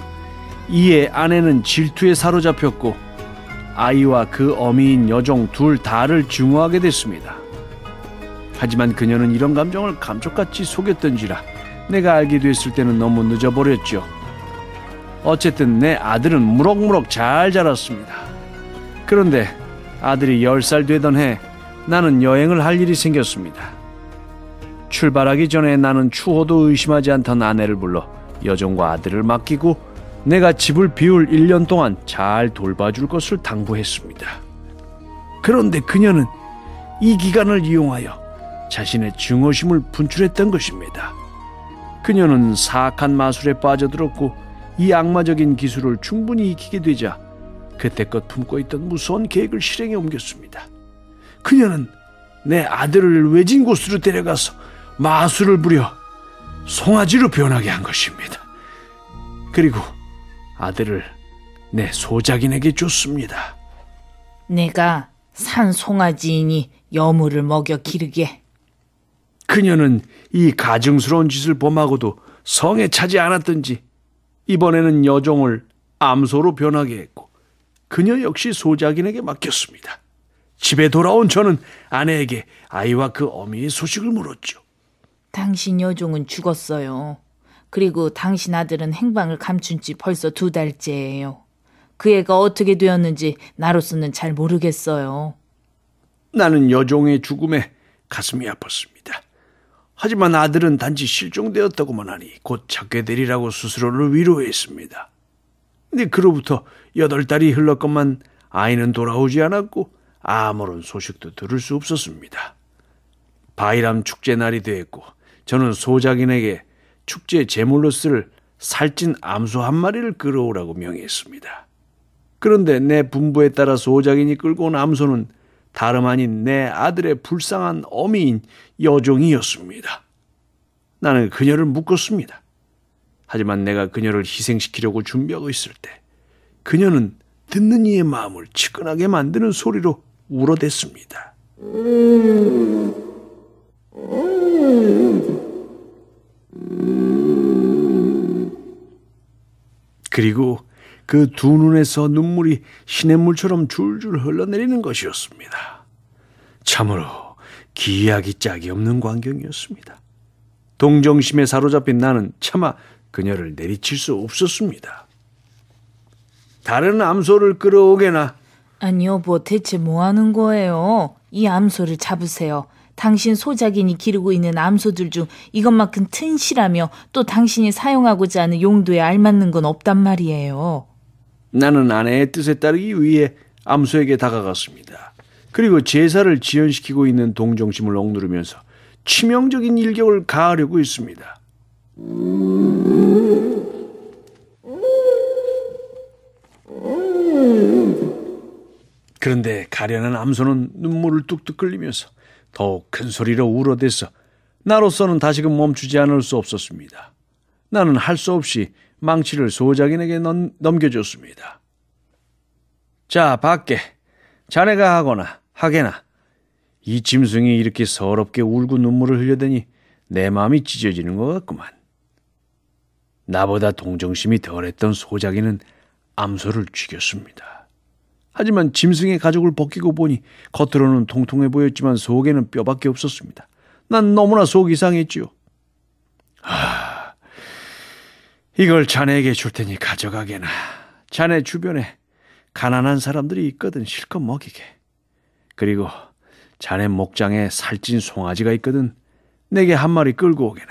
Speaker 1: 이에 아내는 질투에 사로잡혔고 아이와 그 어미인 여종 둘 다를 증오하게 됐습니다. 하지만 그녀는 이런 감정을 감쪽같이 속였던지라 내가 알게 됐을 때는 너무 늦어버렸죠. 어쨌든 내 아들은 무럭무럭 잘 자랐습니다. 그런데 아들이 열 살 되던 해 나는 여행을 할 일이 생겼습니다. 출발하기 전에 나는 추호도 의심하지 않던 아내를 불러 여종과 아들을 맡기고 내가 집을 비울 일 년 동안 잘 돌봐줄 것을 당부했습니다. 그런데 그녀는 이 기간을 이용하여 자신의 증오심을 분출했던 것입니다. 그녀는 사악한 마술에 빠져들었고 이 악마적인 기술을 충분히 익히게 되자 그때껏 품고 있던 무서운 계획을 실행에 옮겼습니다. 그녀는 내 아들을 외진 곳으로 데려가서 마술을 부려 송아지로 변하게 한 것입니다. 그리고 아들을 내 소작인에게 줬습니다.
Speaker 2: 내가 산 송아지이니 여물을 먹여 기르게.
Speaker 1: 그녀는 이 가증스러운 짓을 범하고도 성에 차지 않았던지 이번에는 여종을 암소로 변하게 했고 그녀 역시 소작인에게 맡겼습니다. 집에 돌아온 저는 아내에게 아이와 그 어미의 소식을 물었죠.
Speaker 2: 당신 여종은 죽었어요. 그리고 당신 아들은 행방을 감춘 지 벌써 두 달째예요. 그 애가 어떻게 되었는지 나로서는 잘 모르겠어요.
Speaker 1: 나는 여종의 죽음에 가슴이 아팠습니다. 하지만 아들은 단지 실종되었다고만 하니 곧 찾게 되리라고 스스로를 위로했습니다. 근데 그로부터 여덟 달이 흘렀건만 아이는 돌아오지 않았고 아무런 소식도 들을 수 없었습니다. 바이람 축제 날이 되었고 저는 소작인에게 축제 제물로 쓸 살찐 암소 한 마리를 끌어오라고 명했습니다. 그런데 내 분부에 따라 소작인이 끌고 온 암소는 다름 아닌 내 아들의 불쌍한 어미인 여종이었습니다. 나는 그녀를 묶었습니다. 하지만 내가 그녀를 희생시키려고 준비하고 있을 때 그녀는 듣는 이의 마음을 치근하게 만드는 소리로 울어댔습니다. 그리고 그 두 눈에서 눈물이 시냇물처럼 줄줄 흘러내리는 것이었습니다. 참으로 기이하기 짝이 없는 광경이었습니다. 동정심에 사로잡힌 나는 차마 그녀를 내리칠 수 없었습니다. 다른 암소를 끌어오게나.
Speaker 2: 아니 여보, 대체 뭐 하는 거예요? 이 암소를 잡으세요. 당신 소작인이 기르고 있는 암소들 중 이것만큼 튼실하며 또 당신이 사용하고자 하는 용도에 알맞는 건 없단 말이에요.
Speaker 1: 나는 아내의 뜻에 따르기 위해 암소에게 다가갔습니다. 그리고 제사를 지연시키고 있는 동정심을 억누르면서 치명적인 일격을 가하려고 했습니다. 그런데 가련한 암소는 눈물을 뚝뚝 흘리면서 더욱 큰 소리로 울어대서 나로서는 다시금 멈추지 않을 수 없었습니다. 나는 할 수 없이 망치를 소작인에게 넘, 넘겨줬습니다. 자, 밖에 자네가 하거나 하게나 이 짐승이 이렇게 서럽게 울고 눈물을 흘려대니 내 마음이 찢어지는 것 같구만. 나보다 동정심이 덜했던 소작이는 암소를 죽였습니다. 하지만 짐승의 가죽을 벗기고 보니 겉으로는 통통해 보였지만 속에는 뼈밖에 없었습니다. 난 너무나 속이 상했지요. 하, 이걸 자네에게 줄 테니 가져가게나. 자네 주변에 가난한 사람들이 있거든. 실컷 먹이게. 그리고 자네 목장에 살찐 송아지가 있거든. 내게 한 마리 끌고 오게나.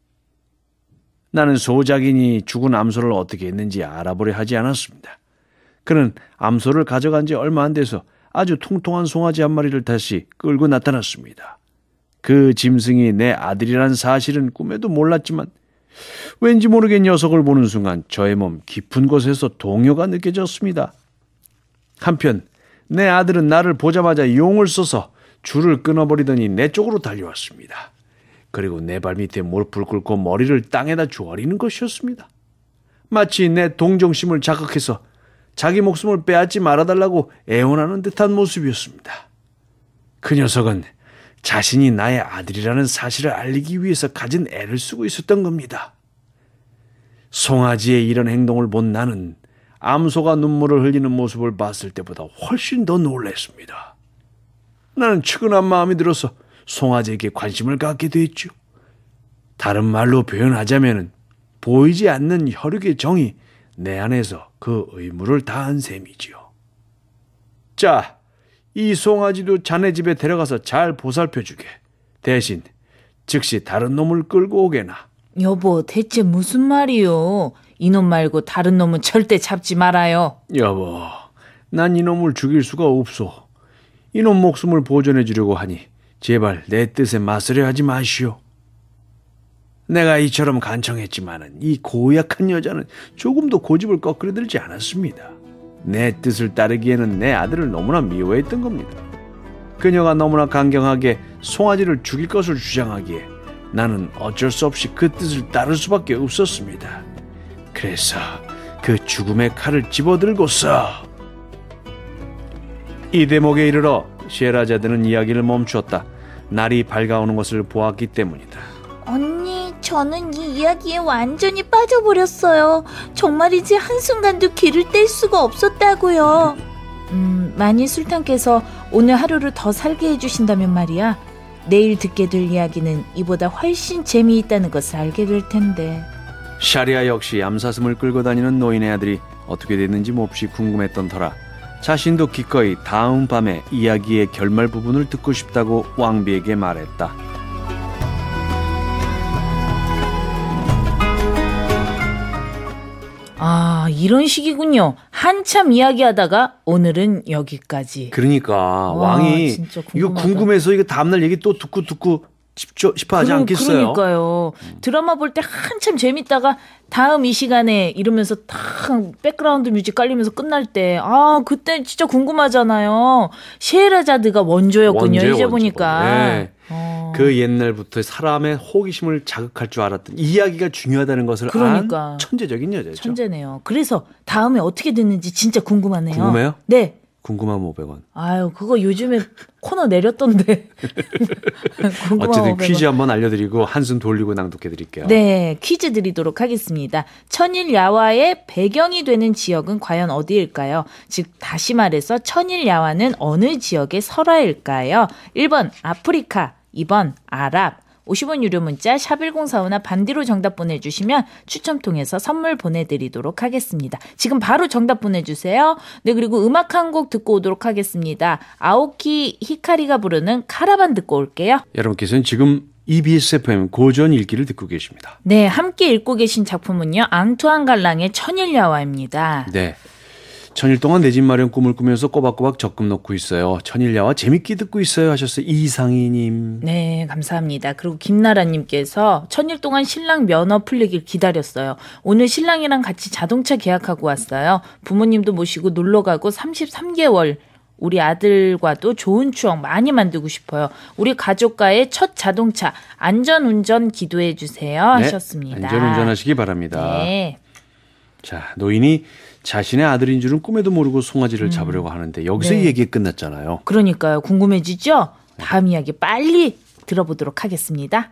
Speaker 1: 나는 소작인이 죽은 암소를 어떻게 했는지 알아보려 하지 않았습니다. 그는 암소를 가져간 지 얼마 안 돼서 아주 통통한 송아지 한 마리를 다시 끌고 나타났습니다. 그 짐승이 내 아들이란 사실은 꿈에도 몰랐지만 왠지 모르게 녀석을 보는 순간 저의 몸 깊은 곳에서 동요가 느껴졌습니다. 한편 내 아들은 나를 보자마자 용을 써서 줄을 끊어버리더니 내 쪽으로 달려왔습니다. 그리고 내 발밑에 무릎을 꿇고 머리를 땅에다 조아리는 것이었습니다. 마치 내 동정심을 자극해서 자기 목숨을 빼앗지 말아달라고 애원하는 듯한 모습이었습니다. 그 녀석은 자신이 나의 아들이라는 사실을 알리기 위해서 가진 애를 쓰고 있었던 겁니다. 송아지의 이런 행동을 본 나는 암소가 눈물을 흘리는 모습을 봤을 때보다 훨씬 더 놀랐습니다. 나는 측은한 마음이 들어서 송아지에게 관심을 갖게 됐죠. 다른 말로 표현하자면 보이지 않는 혈육의 정이 내 안에서 그 의무를 다한 셈이지요. 자, 이 송아지도 자네 집에 데려가서 잘 보살펴주게. 대신 즉시 다른 놈을 끌고 오게나.
Speaker 2: 여보, 대체 무슨 말이요? 이놈 말고 다른 놈은 절대 잡지 말아요.
Speaker 1: 여보, 난 이놈을 죽일 수가 없소. 이놈 목숨을 보존해 주려고 하니 제발 내 뜻에 맞서려 하지 마시오. 내가 이처럼 간청했지만은 이 고약한 여자는 조금도 고집을 꺾으려들지 않았습니다. 내 뜻을 따르기에는 내 아들을 너무나 미워했던 겁니다. 그녀가 너무나 강경하게 송아지를 죽일 것을 주장하기에 나는 어쩔 수 없이 그 뜻을 따를 수밖에 없었습니다. 그래서 그 죽음의 칼을 집어들고서 이 대목에 이르러 셰라자드는 이야기를 멈추었다. 날이 밝아오는 것을 보았기 때문이다.
Speaker 3: 언니, 저는 이 이야기에 완전히 빠져버렸어요. 정말이지 한순간도 귀를 뗄 수가 없었다고요.
Speaker 2: 음, 만일 술탄께서 오늘 하루를 더 살게 해주신다면 말이야, 내일 듣게 될 이야기는 이보다 훨씬 재미있다는 것을 알게 될 텐데.
Speaker 1: 샤리아 역시 암사슴을 끌고 다니는 노인의 아들이 어떻게 됐는지 몹시 궁금했던 터라 자신도 기꺼이 다음 밤에 이야기의 결말 부분을 듣고 싶다고 왕비에게 말했다.
Speaker 2: 아, 이런 식이군요. 한참 이야기하다가 오늘은 여기까지.
Speaker 1: 그러니까
Speaker 2: 와,
Speaker 1: 왕이
Speaker 2: 진짜
Speaker 1: 이거
Speaker 2: 궁금하다.
Speaker 1: 궁금해서 이거 다음날 얘기 또 듣고 듣고 싶죠, 싶어 하지
Speaker 2: 그러,
Speaker 1: 않겠어요?
Speaker 2: 그러니까요. 드라마 볼 때 한참 재밌다가 다음 이 시간에 이러면서 탁 백그라운드 뮤직 깔리면서 끝날 때, 아, 그때 진짜 궁금하잖아요. 셰헤라자드가 원조였군요.
Speaker 1: 원조예요,
Speaker 2: 이제
Speaker 1: 원조.
Speaker 2: 보니까.
Speaker 1: 네.
Speaker 2: 어.
Speaker 1: 그 옛날부터 사람의 호기심을 자극할 줄 알았던, 이야기가 중요하다는 것을
Speaker 2: 그러니까.
Speaker 1: 안 천재적인 여자죠.
Speaker 2: 천재네요. 그래서 다음에 어떻게 됐는지 진짜 궁금하네요.
Speaker 1: 궁금해요?
Speaker 2: 네.
Speaker 1: 궁금하면 오백 원.
Speaker 2: 아유, 그거 요즘에 코너 내렸던데. 궁금하면
Speaker 1: 어쨌든
Speaker 2: 오백 원.
Speaker 1: 퀴즈 한번 알려드리고 한숨 돌리고 낭독해드릴게요.
Speaker 2: 네, 퀴즈 드리도록 하겠습니다. 천일야화의 배경이 되는 지역은 과연 어디일까요? 즉, 다시 말해서 천일야화는 어느 지역의 설화일까요? 일 번 아프리카, 이 번 아랍. 오십 원 유료 문자 샵일공사오나 반디로 정답 보내주시면 추첨 통해서 선물 보내드리도록 하겠습니다. 지금 바로 정답 보내주세요. 네, 그리고 음악 한 곡 듣고 오도록 하겠습니다. 아오키 히카리가 부르는 카라반 듣고 올게요.
Speaker 1: 여러분께서는 지금 이비에스 에프엠 고전 읽기를 듣고 계십니다.
Speaker 2: 네, 함께 읽고 계신 작품은요, 앙투안 갈랑의 천일야화입니다.
Speaker 1: 네. 천일 동안 내 집 마련 꿈을 꾸면서 꼬박꼬박 적금 넣고 있어요. 천일야화 재밌게 듣고 있어요 하셨어요. 이상희님.
Speaker 2: 네, 감사합니다. 그리고 김나라님께서 천일 동안 신랑 면허 풀리길 기다렸어요. 오늘 신랑이랑 같이 자동차 계약하고 왔어요. 부모님도 모시고 놀러가고 삼십삼 개월 우리 아들과도 좋은 추억 많이 만들고 싶어요. 우리 가족과의 첫 자동차 안전운전 기도해 주세요 하셨습니다.
Speaker 1: 네, 안전운전하시기 바랍니다.
Speaker 2: 네.
Speaker 1: 자, 노인이 자신의 아들인 줄은 꿈에도 모르고 송아지를 잡으려고 하는데 여기서
Speaker 2: 네.
Speaker 1: 이 얘기 끝났잖아요.
Speaker 2: 그러니까요. 궁금해지죠? 다음 이야기 빨리 들어보도록 하겠습니다.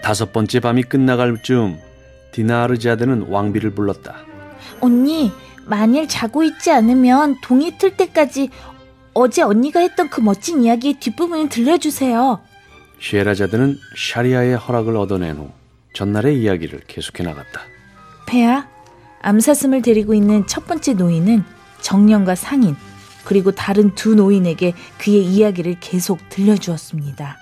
Speaker 1: 다섯 번째 밤이 끝나갈 즈음 디나르자드는 왕비를 불렀다.
Speaker 3: 언니, 만일 자고 있지 않으면 동이 틀 때까지 어제 언니가 했던 그 멋진 이야기의 뒷부분을 들려주세요.
Speaker 1: 쉐에라자드는 샤리아의 허락을 얻어낸 후 전날의 이야기를 계속해 나갔다.
Speaker 2: 폐하, 암사슴을 데리고 있는 첫 번째 노인은 정령과 상인, 그리고 다른 두 노인에게 그의 이야기를 계속 들려주었습니다.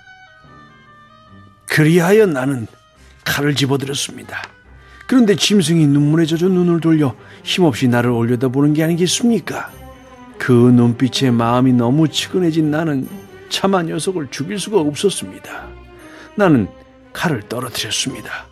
Speaker 1: 그리하여 나는 칼을 집어들었습니다. 그런데 짐승이 눈물에 젖어 눈을 돌려 힘없이 나를 올려다보는 게 아니겠습니까? 그 눈빛에 마음이 너무 치근해진 나는 차마 녀석을 죽일 수가 없었습니다. 나는 칼을 떨어뜨렸습니다.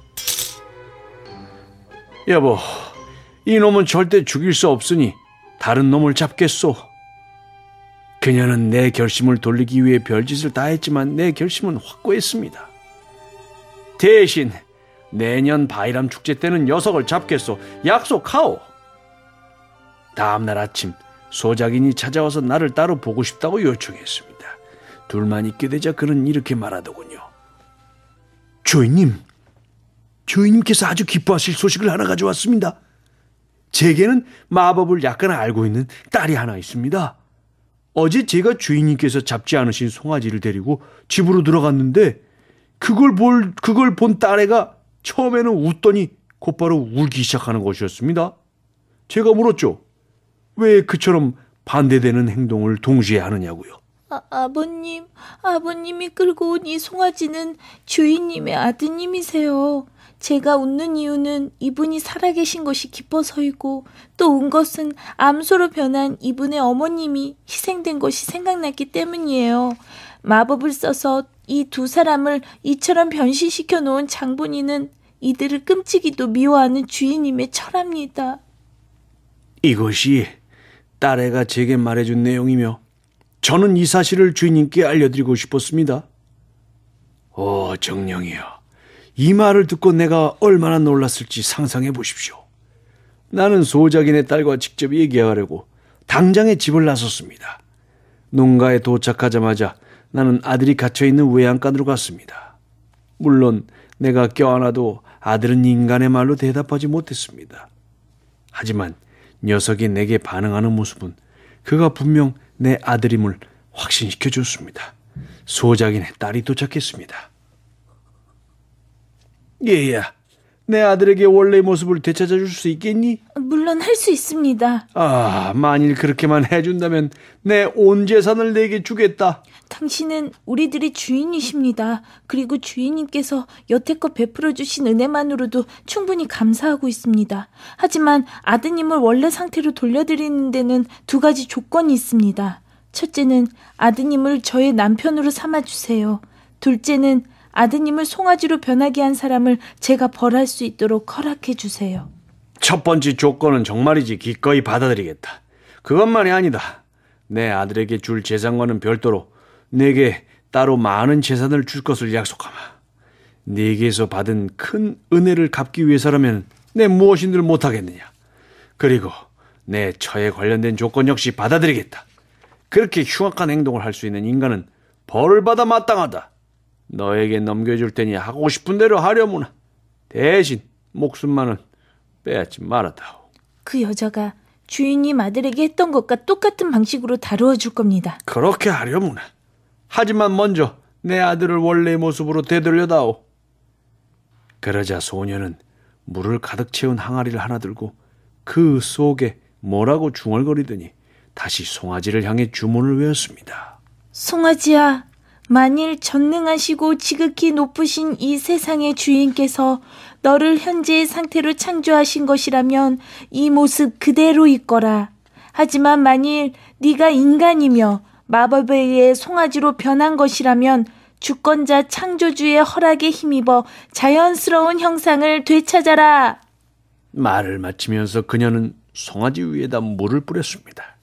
Speaker 1: 여보, 이 놈은 절대 죽일 수 없으니 다른 놈을 잡겠소. 그녀는 내 결심을 돌리기 위해 별짓을 다 했지만 내 결심은 확고했습니다. 대신 내년 바이람 축제 때는 녀석을 잡겠소. 약속하오. 다음날 아침 소작인이 찾아와서 나를 따로 보고 싶다고 요청했습니다. 둘만 있게 되자 그는 이렇게 말하더군요. 주인님, 주인님께서 아주 기뻐하실 소식을 하나 가져왔습니다. 제게는 마법을 약간 알고 있는 딸이 하나 있습니다. 어제 제가 주인님께서 잡지 않으신 송아지를 데리고 집으로 들어갔는데 그걸 볼, 그걸 본 딸애가 처음에는 웃더니 곧바로 울기 시작하는 것이었습니다. 제가 물었죠. 왜 그처럼 반대되는 행동을 동시에 하느냐고요.
Speaker 3: 아, 아버님, 아버님이 끌고 온 이 송아지는 주인님의 아드님이세요. 제가 웃는 이유는 이분이 살아계신 것이 기뻐서이고 또 운 것은 암소로 변한 이분의 어머님이 희생된 것이 생각났기 때문이에요. 마법을 써서 이 두 사람을 이처럼 변신시켜 놓은 장본인은 이들을 끔찍이도 미워하는 주인님의 철합니다.
Speaker 1: 이것이 딸애가 제게 말해준 내용이며 저는 이 사실을 주인님께 알려드리고 싶었습니다. 오, 정령이여. 이 말을 듣고 내가 얼마나 놀랐을지 상상해 보십시오. 나는 소작인의 딸과 직접 얘기하려고 당장에 집을 나섰습니다. 농가에 도착하자마자 나는 아들이 갇혀있는 외양간으로 갔습니다. 물론 내가 껴안아도 아들은 인간의 말로 대답하지 못했습니다. 하지만 녀석이 내게 반응하는 모습은 그가 분명 내 아들임을 확신시켜 줬습니다. 소작인의 딸이 도착했습니다. 얘야, 내 아들에게 원래의 모습을 되찾아줄 수 있겠니?
Speaker 3: 물론 할 수 있습니다.
Speaker 1: 아, 만일 그렇게만 해준다면 내 온 재산을 내게 주겠다.
Speaker 3: 당신은 우리들의 주인이십니다. 그리고 주인님께서 여태껏 베풀어 주신 은혜만으로도 충분히 감사하고 있습니다. 하지만 아드님을 원래 상태로 돌려드리는 데는 두 가지 조건이 있습니다. 첫째는 아드님을 저의 남편으로 삼아주세요. 둘째는 아드님을 송아지로 변하게 한 사람을 제가 벌할 수 있도록 허락해 주세요.
Speaker 1: 첫 번째 조건은 정말이지 기꺼이 받아들이겠다. 그것만이 아니다. 내 아들에게 줄 재산과는 별도로 내게 따로 많은 재산을 줄 것을 약속하마. 네게서 받은 큰 은혜를 갚기 위해서라면 내 무엇인들 못하겠느냐. 그리고 내 처에 관련된 조건 역시 받아들이겠다. 그렇게 흉악한 행동을 할 수 있는 인간은 벌을 받아 마땅하다. 너에게 넘겨줄 테니 하고 싶은 대로 하려무나 대신 목숨만은 빼앗지 말아다오.
Speaker 3: 그 여자가 주인님 아들에게 했던 것과 똑같은 방식으로 다루어 줄 겁니다.
Speaker 1: 그렇게 하려무나. 하지만 먼저 내 아들을 원래의 모습으로 되돌려다오. 그러자 소녀는 물을 가득 채운 항아리를 하나 들고 그 속에 뭐라고 중얼거리더니 다시 송아지를 향해 주문을 외웠습니다.
Speaker 3: 송아지야, 만일 전능하시고 지극히 높으신 이 세상의 주인께서 너를 현재의 상태로 창조하신 것이라면 이 모습 그대로 있거라. 하지만 만일 네가 인간이며 마법에 의해 송아지로 변한 것이라면 주권자 창조주의 허락에 힘입어 자연스러운 형상을 되찾아라.
Speaker 1: 말을 마치면서 그녀는 송아지 위에다 물을 뿌렸습니다.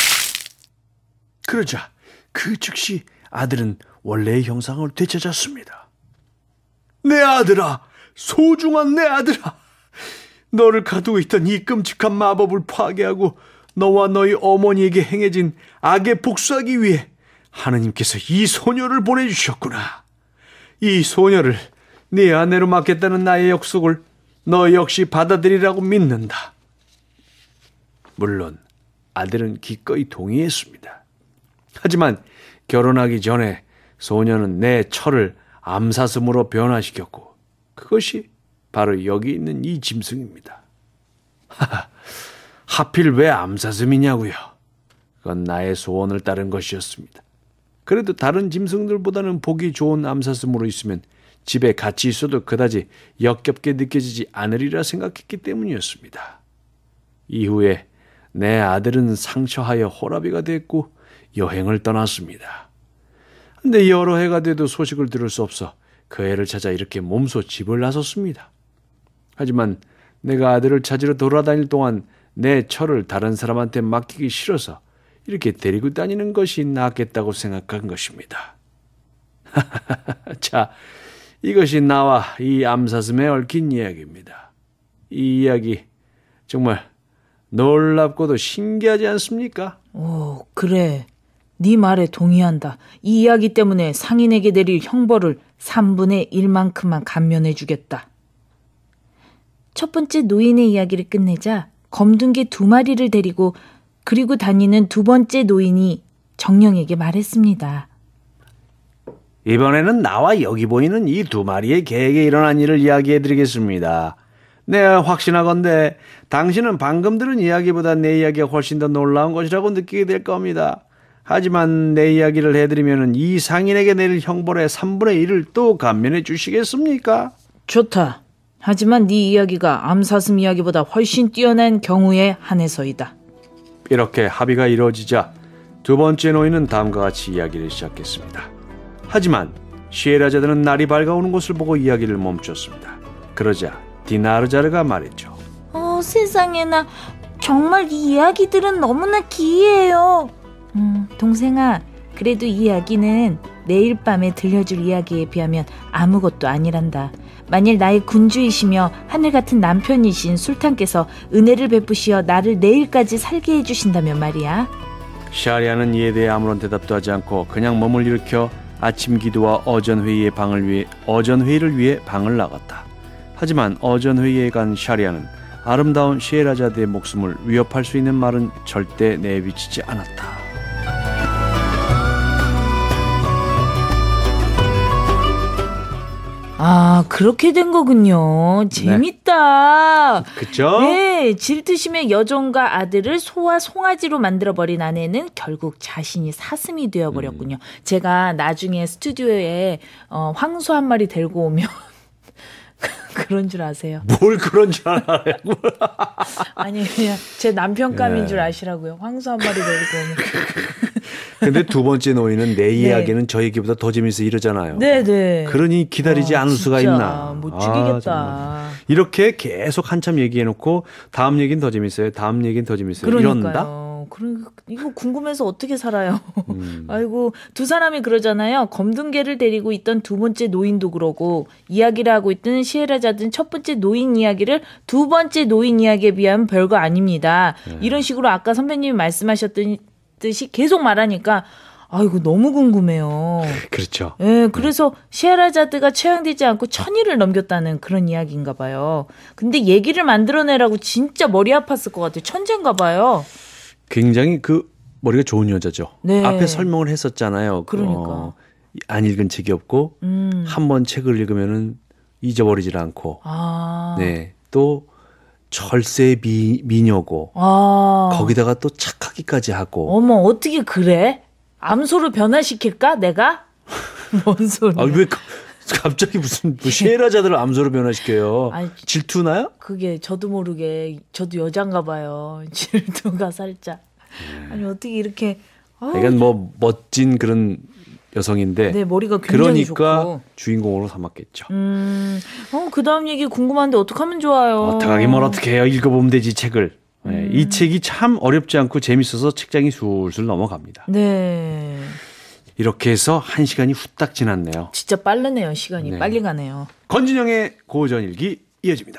Speaker 1: 그러자 그 즉시 아들은 원래의 형상을 되찾았습니다. 내 아들아, 소중한 내 아들아, 너를 가두고 있던 이 끔찍한 마법을 파괴하고 너와 너희 어머니에게 행해진 악에 복수하기 위해 하느님께서 이 소녀를 보내주셨구나. 이 소녀를 네 아내로 맡겠다는 나의 약속을 너 역시 받아들이라고 믿는다. 물론 아들은 기꺼이 동의했습니다. 하지만 결혼하기 전에 소녀는 내 철을 암사슴으로 변화시켰고 그것이 바로 여기 있는 이 짐승입니다. 하하, 하필 왜 암사슴이냐고요? 그건 나의 소원을 따른 것이었습니다. 그래도 다른 짐승들보다는 보기 좋은 암사슴으로 있으면 집에 같이 있어도 그다지 역겹게 느껴지지 않으리라 생각했기 때문이었습니다. 이후에 내 아들은 상처하여 호라비가 됐고 여행을 떠났습니다. 근데 여러 해가 돼도 소식을 들을 수 없어 그 애를 찾아 이렇게 몸소 집을 나섰습니다. 하지만 내가 아들을 찾으러 돌아다닐 동안 내 철을 다른 사람한테 맡기기 싫어서 이렇게 데리고 다니는 것이 낫겠다고 생각한 것입니다. 자, 이것이 나와 이 암사슴에 얽힌 이야기입니다. 이 이야기 정말 놀랍고도 신기하지 않습니까?
Speaker 2: 오, 그래. 네 말에 동의한다. 이 이야기 때문에 상인에게 내릴 형벌을 삼분의 일만큼만 감면해 주겠다.
Speaker 3: 첫 번째 노인의 이야기를 끝내자 검둥개 두 마리를 데리고 그리고 다니는 두 번째 노인이 정령에게 말했습니다.
Speaker 1: 이번에는 나와 여기 보이는 이 두 마리의 개에게 일어난 일을 이야기해드리겠습니다. 내가 확신하건대 당신은 방금 들은 이야기보다 내 이야기가 훨씬 더 놀라운 것이라고 느끼게 될 겁니다. 하지만 내 이야기를 해드리면 이 상인에게 내릴 형벌의 삼분의 일을 또 감면해 주시겠습니까?
Speaker 2: 좋다. 하지만 네 이야기가 암사슴 이야기보다 훨씬 뛰어난 경우에 한해서이다.
Speaker 1: 이렇게 합의가 이루어지자 두 번째 노인은 다음과 같이 이야기를 시작했습니다. 하지만 시에라자드는 날이 밝아오는 것을 보고 이야기를 멈췄습니다. 그러자 디나르자르가 말했죠.
Speaker 3: 어, 세상에나 정말 이 이야기들은 너무나 기이해요. 음, 동생아, 그래도 이 이야기는 내일 밤에 들려줄 이야기에 비하면 아무것도 아니란다. 만일 나의 군주이시며 하늘같은 남편이신 술탄께서 은혜를 베푸시어 나를 내일까지 살게 해주신다면 말이야.
Speaker 1: 샤리아는 이에 대해 아무런 대답도 하지 않고 그냥 몸을 일으켜 아침 기도와 어전 회의의 방을 위해 어전 회의를 위해 방을 나갔다. 하지만 어전 회의에 간 샤리아는 아름다운 시에라자드의 목숨을 위협할 수 있는 말은 절대 내비치지 않았다.
Speaker 2: 아, 그렇게 된 거군요. 재밌다.
Speaker 1: 네. 그쵸?
Speaker 2: 네, 질투심의 여종과 아들을 소와 송아지로 만들어버린 아내는 결국 자신이 사슴이 되어버렸군요. 음. 제가 나중에 스튜디오에 어, 황소 한 마리 데리고 오면 그런 줄 아세요?
Speaker 1: 뭘 그런 줄 알아요?
Speaker 2: 아니, 그냥 제 남편감인
Speaker 1: 네.
Speaker 2: 줄 아시라고요. 황소 한 마리 데리고 오면.
Speaker 1: 근데 두 번째 노인은 내 이야기는 네. 저 얘기보다 더 재밌어 이러잖아요.
Speaker 2: 네네.
Speaker 1: 그러니 기다리지 와, 않을 수가 있나.
Speaker 2: 못 죽이겠다.
Speaker 1: 아, 이렇게 계속 한참 얘기해놓고 다음 얘기는 더 재밌어요. 다음 얘기는 더 재밌어요.
Speaker 2: 그러니까요.
Speaker 1: 이런다?
Speaker 2: 그럼 이거 궁금해서 어떻게 살아요.
Speaker 1: 음.
Speaker 2: 아이고, 두 사람이 그러잖아요. 검둥개를 데리고 있던 두 번째 노인도 그러고 이야기를 하고 있던 시에라자드는 첫 번째 노인 이야기를 두 번째 노인 이야기에 비하면 별거 아닙니다. 네. 이런 식으로 아까 선배님이 말씀하셨던 듯이 계속 말하니까 아이고 너무 궁금해요.
Speaker 1: 그렇죠.
Speaker 2: 예, 그래서 시에라자드가 처형되지 않고 천일을 넘겼다는 그런 이야기인가 봐요. 근데 얘기를 만들어내라고 진짜 머리 아팠을 것 같아요. 천재인가 봐요.
Speaker 1: 굉장히 그 머리가 좋은 여자죠.
Speaker 2: 네.
Speaker 1: 앞에 설명을 했었잖아요.
Speaker 2: 그러니까.
Speaker 1: 어, 안 읽은 책이 없고
Speaker 2: 음.
Speaker 1: 한 번 책을 읽으면은 잊어버리질 않고
Speaker 2: 아.
Speaker 1: 네. 또 철새 미, 미녀고
Speaker 2: 아.
Speaker 1: 거기다가 또 착하기까지 하고
Speaker 2: 어머 어떻게 그래? 암소로 변화시킬까 내가? 뭔 소리야?
Speaker 1: 아, 왜 갑자기 무슨 뭐 시에라자드를 암소로 변화시켜요? 아니, 질투나요?
Speaker 2: 그게 저도 모르게 저도 여잔가 봐요. 질투가 살짝. 아니 어떻게 이렇게
Speaker 1: 아, 이건 뭐 멋진 그런 여성인데
Speaker 2: 네, 머리가 굉장히
Speaker 1: 그러니까
Speaker 2: 좋고.
Speaker 1: 주인공으로 삼았겠죠.
Speaker 2: 음, 어, 그 다음 얘기 궁금한데 어떡하면 좋아요?
Speaker 1: 어떡하긴 뭘 어떻게 해요. 읽어보면 되지 책을. 네,
Speaker 2: 음.
Speaker 1: 이 책이 참 어렵지 않고 재밌어서 책장이 술술 넘어갑니다.
Speaker 2: 네.
Speaker 1: 이렇게 해서 한 시간이 후딱 지났네요.
Speaker 2: 진짜 빠르네요. 시간이
Speaker 1: 네.
Speaker 2: 빨리 가네요.
Speaker 1: 권진영의 고전일기 이어집니다.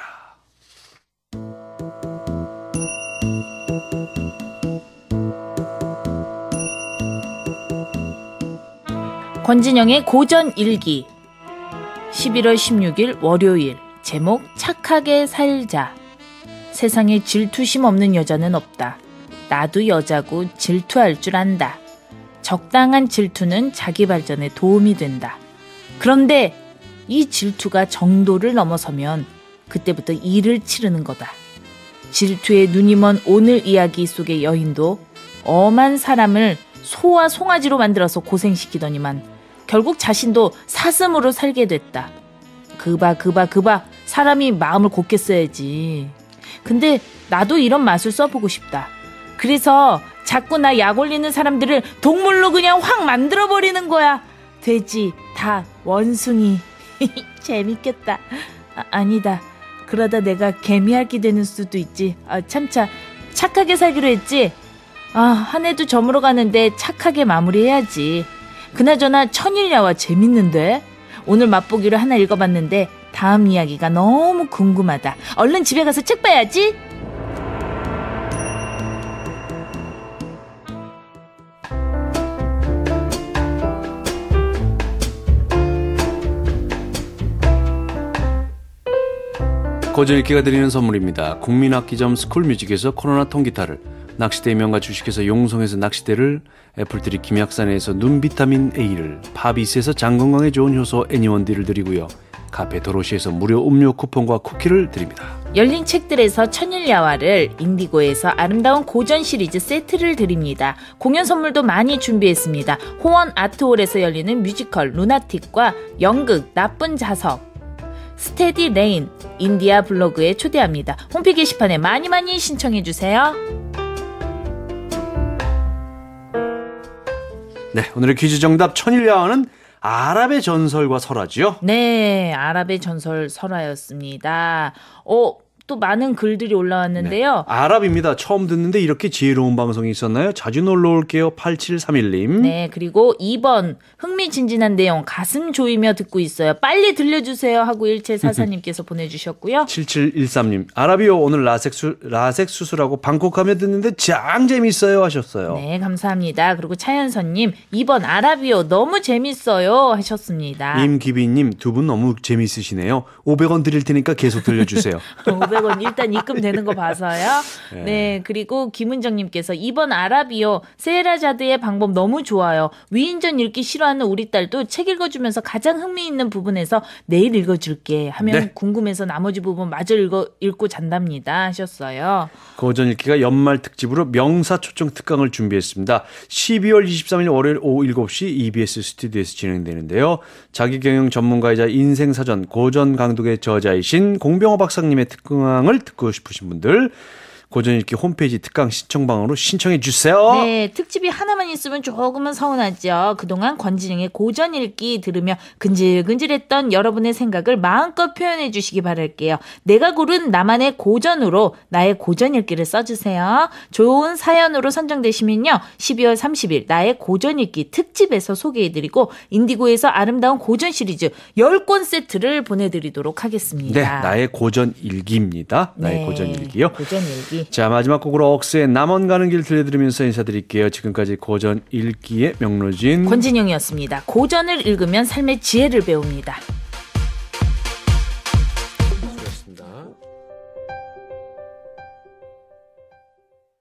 Speaker 2: 권진영의 고전일기. 십일월 십육일 월요일. 제목 착하게 살자. 세상에 질투심 없는 여자는 없다. 나도 여자고 질투할 줄 안다. 적당한 질투는 자기 발전에 도움이 된다. 그런데 이 질투가 정도를 넘어서면 그때부터 일을 치르는 거다. 질투에 눈이 먼 오늘 이야기 속의 여인도 엄한 사람을 소와 송아지로 만들어서 고생시키더니만 결국 자신도 사슴으로 살게 됐다. 그봐 그봐 그봐 사람이 마음을 곱게 써야지. 근데 나도 이런 맛을 써보고 싶다. 그래서 자꾸 나 약 올리는 사람들을 동물로 그냥 확 만들어버리는 거야. 돼지, 닭, 원숭이. 재밌겠다. 아, 아니다. 그러다 내가 개미핥기 되는 수도 있지. 아, 참자. 착하게 살기로 했지. 아, 한 해도 저물어 가는데 착하게 마무리해야지. 그나저나 천일야화 재밌는데? 오늘 맛보기로 하나 읽어봤는데 다음 이야기가 너무 궁금하다. 얼른 집에 가서 책 봐야지.
Speaker 1: 고전읽기가 드리는 선물입니다. 국민악기점 스쿨뮤직에서 코로나 통기타를, 낚시대 명가 주식회사 용성에서 낚시대를, 애플트리 김약산에서 눈비타민 A를, 파비스에서 장건강에 좋은 효소 애니원디를 드리고요. 카페 도로시에서 무료 음료 쿠폰과 쿠키를 드립니다.
Speaker 2: 열린 책들에서 천일야화를, 인디고에서 아름다운 고전 시리즈 세트를 드립니다. 공연 선물도 많이 준비했습니다. 호원 아트홀에서 열리는 뮤지컬 루나틱과 연극 나쁜 자석, 스테디 레인, 인디아 블로그에 초대합니다. 홈페이지 게시판에 많이 많이 신청해주세요.
Speaker 1: 네, 오늘의 퀴즈 정답 천일야화는 아랍의 전설과 설화지요?
Speaker 2: 네, 아랍의 전설 설화였습니다. 어, 또 많은 글들이 올라왔는데요.
Speaker 1: 네, 아랍입니다. 처음 듣는데 이렇게 지혜로운 방송이 있었나요? 자주 놀러 올게요. 팔칠삼일님.
Speaker 2: 네, 그리고 이 번 흥미진진한 내용 가슴 조이며 듣고 있어요. 빨리 들려주세요 하고 일칠사사님께서 보내주셨고요.
Speaker 1: 칠칠일삼님. 아랍이요. 오늘 라섹, 수, 라섹 수술하고 방콕하며 듣는데 짱 재밌어요 하셨어요.
Speaker 2: 네, 감사합니다. 그리고 차연선님. 이 번 아랍이요. 너무 재밌어요 하셨습니다.
Speaker 1: 임기빈님. 두 분 너무 재밌으시네요. 오백 원 드릴 테니까 계속 들려주세요.
Speaker 2: 오백 원 일단 입금되는 거 봐서요. 네. 네, 그리고 김은정님께서 이 번 아랍이요. 세헤라자드의 방법 너무 좋아요. 위인전 읽기 싫어하는 우리 딸도 책 읽어주면서 가장 흥미있는 부분에서 내일 읽어줄게 하면 네. 궁금해서 나머지 부분 마저 읽어, 읽고 잔답니다 하셨어요.
Speaker 1: 고전 읽기가 연말 특집으로 명사 초청 특강을 준비했습니다. 십이월 이십삼일 월요일 오후 일곱 시 이비에스 스튜디오에서 진행되는데요. 자기경영 전문가이자 인생사전 고전 강독의 저자이신 공병호 박사님의 특강을 듣고 싶으신 분들 고전 읽기 홈페이지 특강 신청방으로 신청해 주세요.
Speaker 2: 네, 특집이 하나만 있으면 조금은 서운하죠. 그동안 권진영의 고전 읽기 들으며 근질근질했던 여러분의 생각을 마음껏 표현해 주시기 바랄게요. 내가 고른 나만의 고전으로 나의 고전 읽기를 써주세요. 좋은 사연으로 선정되시면요. 십이월 삼십일 나의 고전 읽기 특집에서 소개해드리고 인디고에서 아름다운 고전 시리즈 십 권 세트를 보내드리도록 하겠습니다.
Speaker 1: 네, 나의 고전 읽기입니다. 나의
Speaker 2: 네,
Speaker 1: 고전 읽기요.
Speaker 2: 고전 읽기.
Speaker 1: 자, 마지막 곡으로 억스의 남원 가는 길 들려드리면서 인사드릴게요. 지금까지 고전 읽기의 명로진
Speaker 2: 권진영이었습니다. 고전을 읽으면 삶의 지혜를 배웁니다.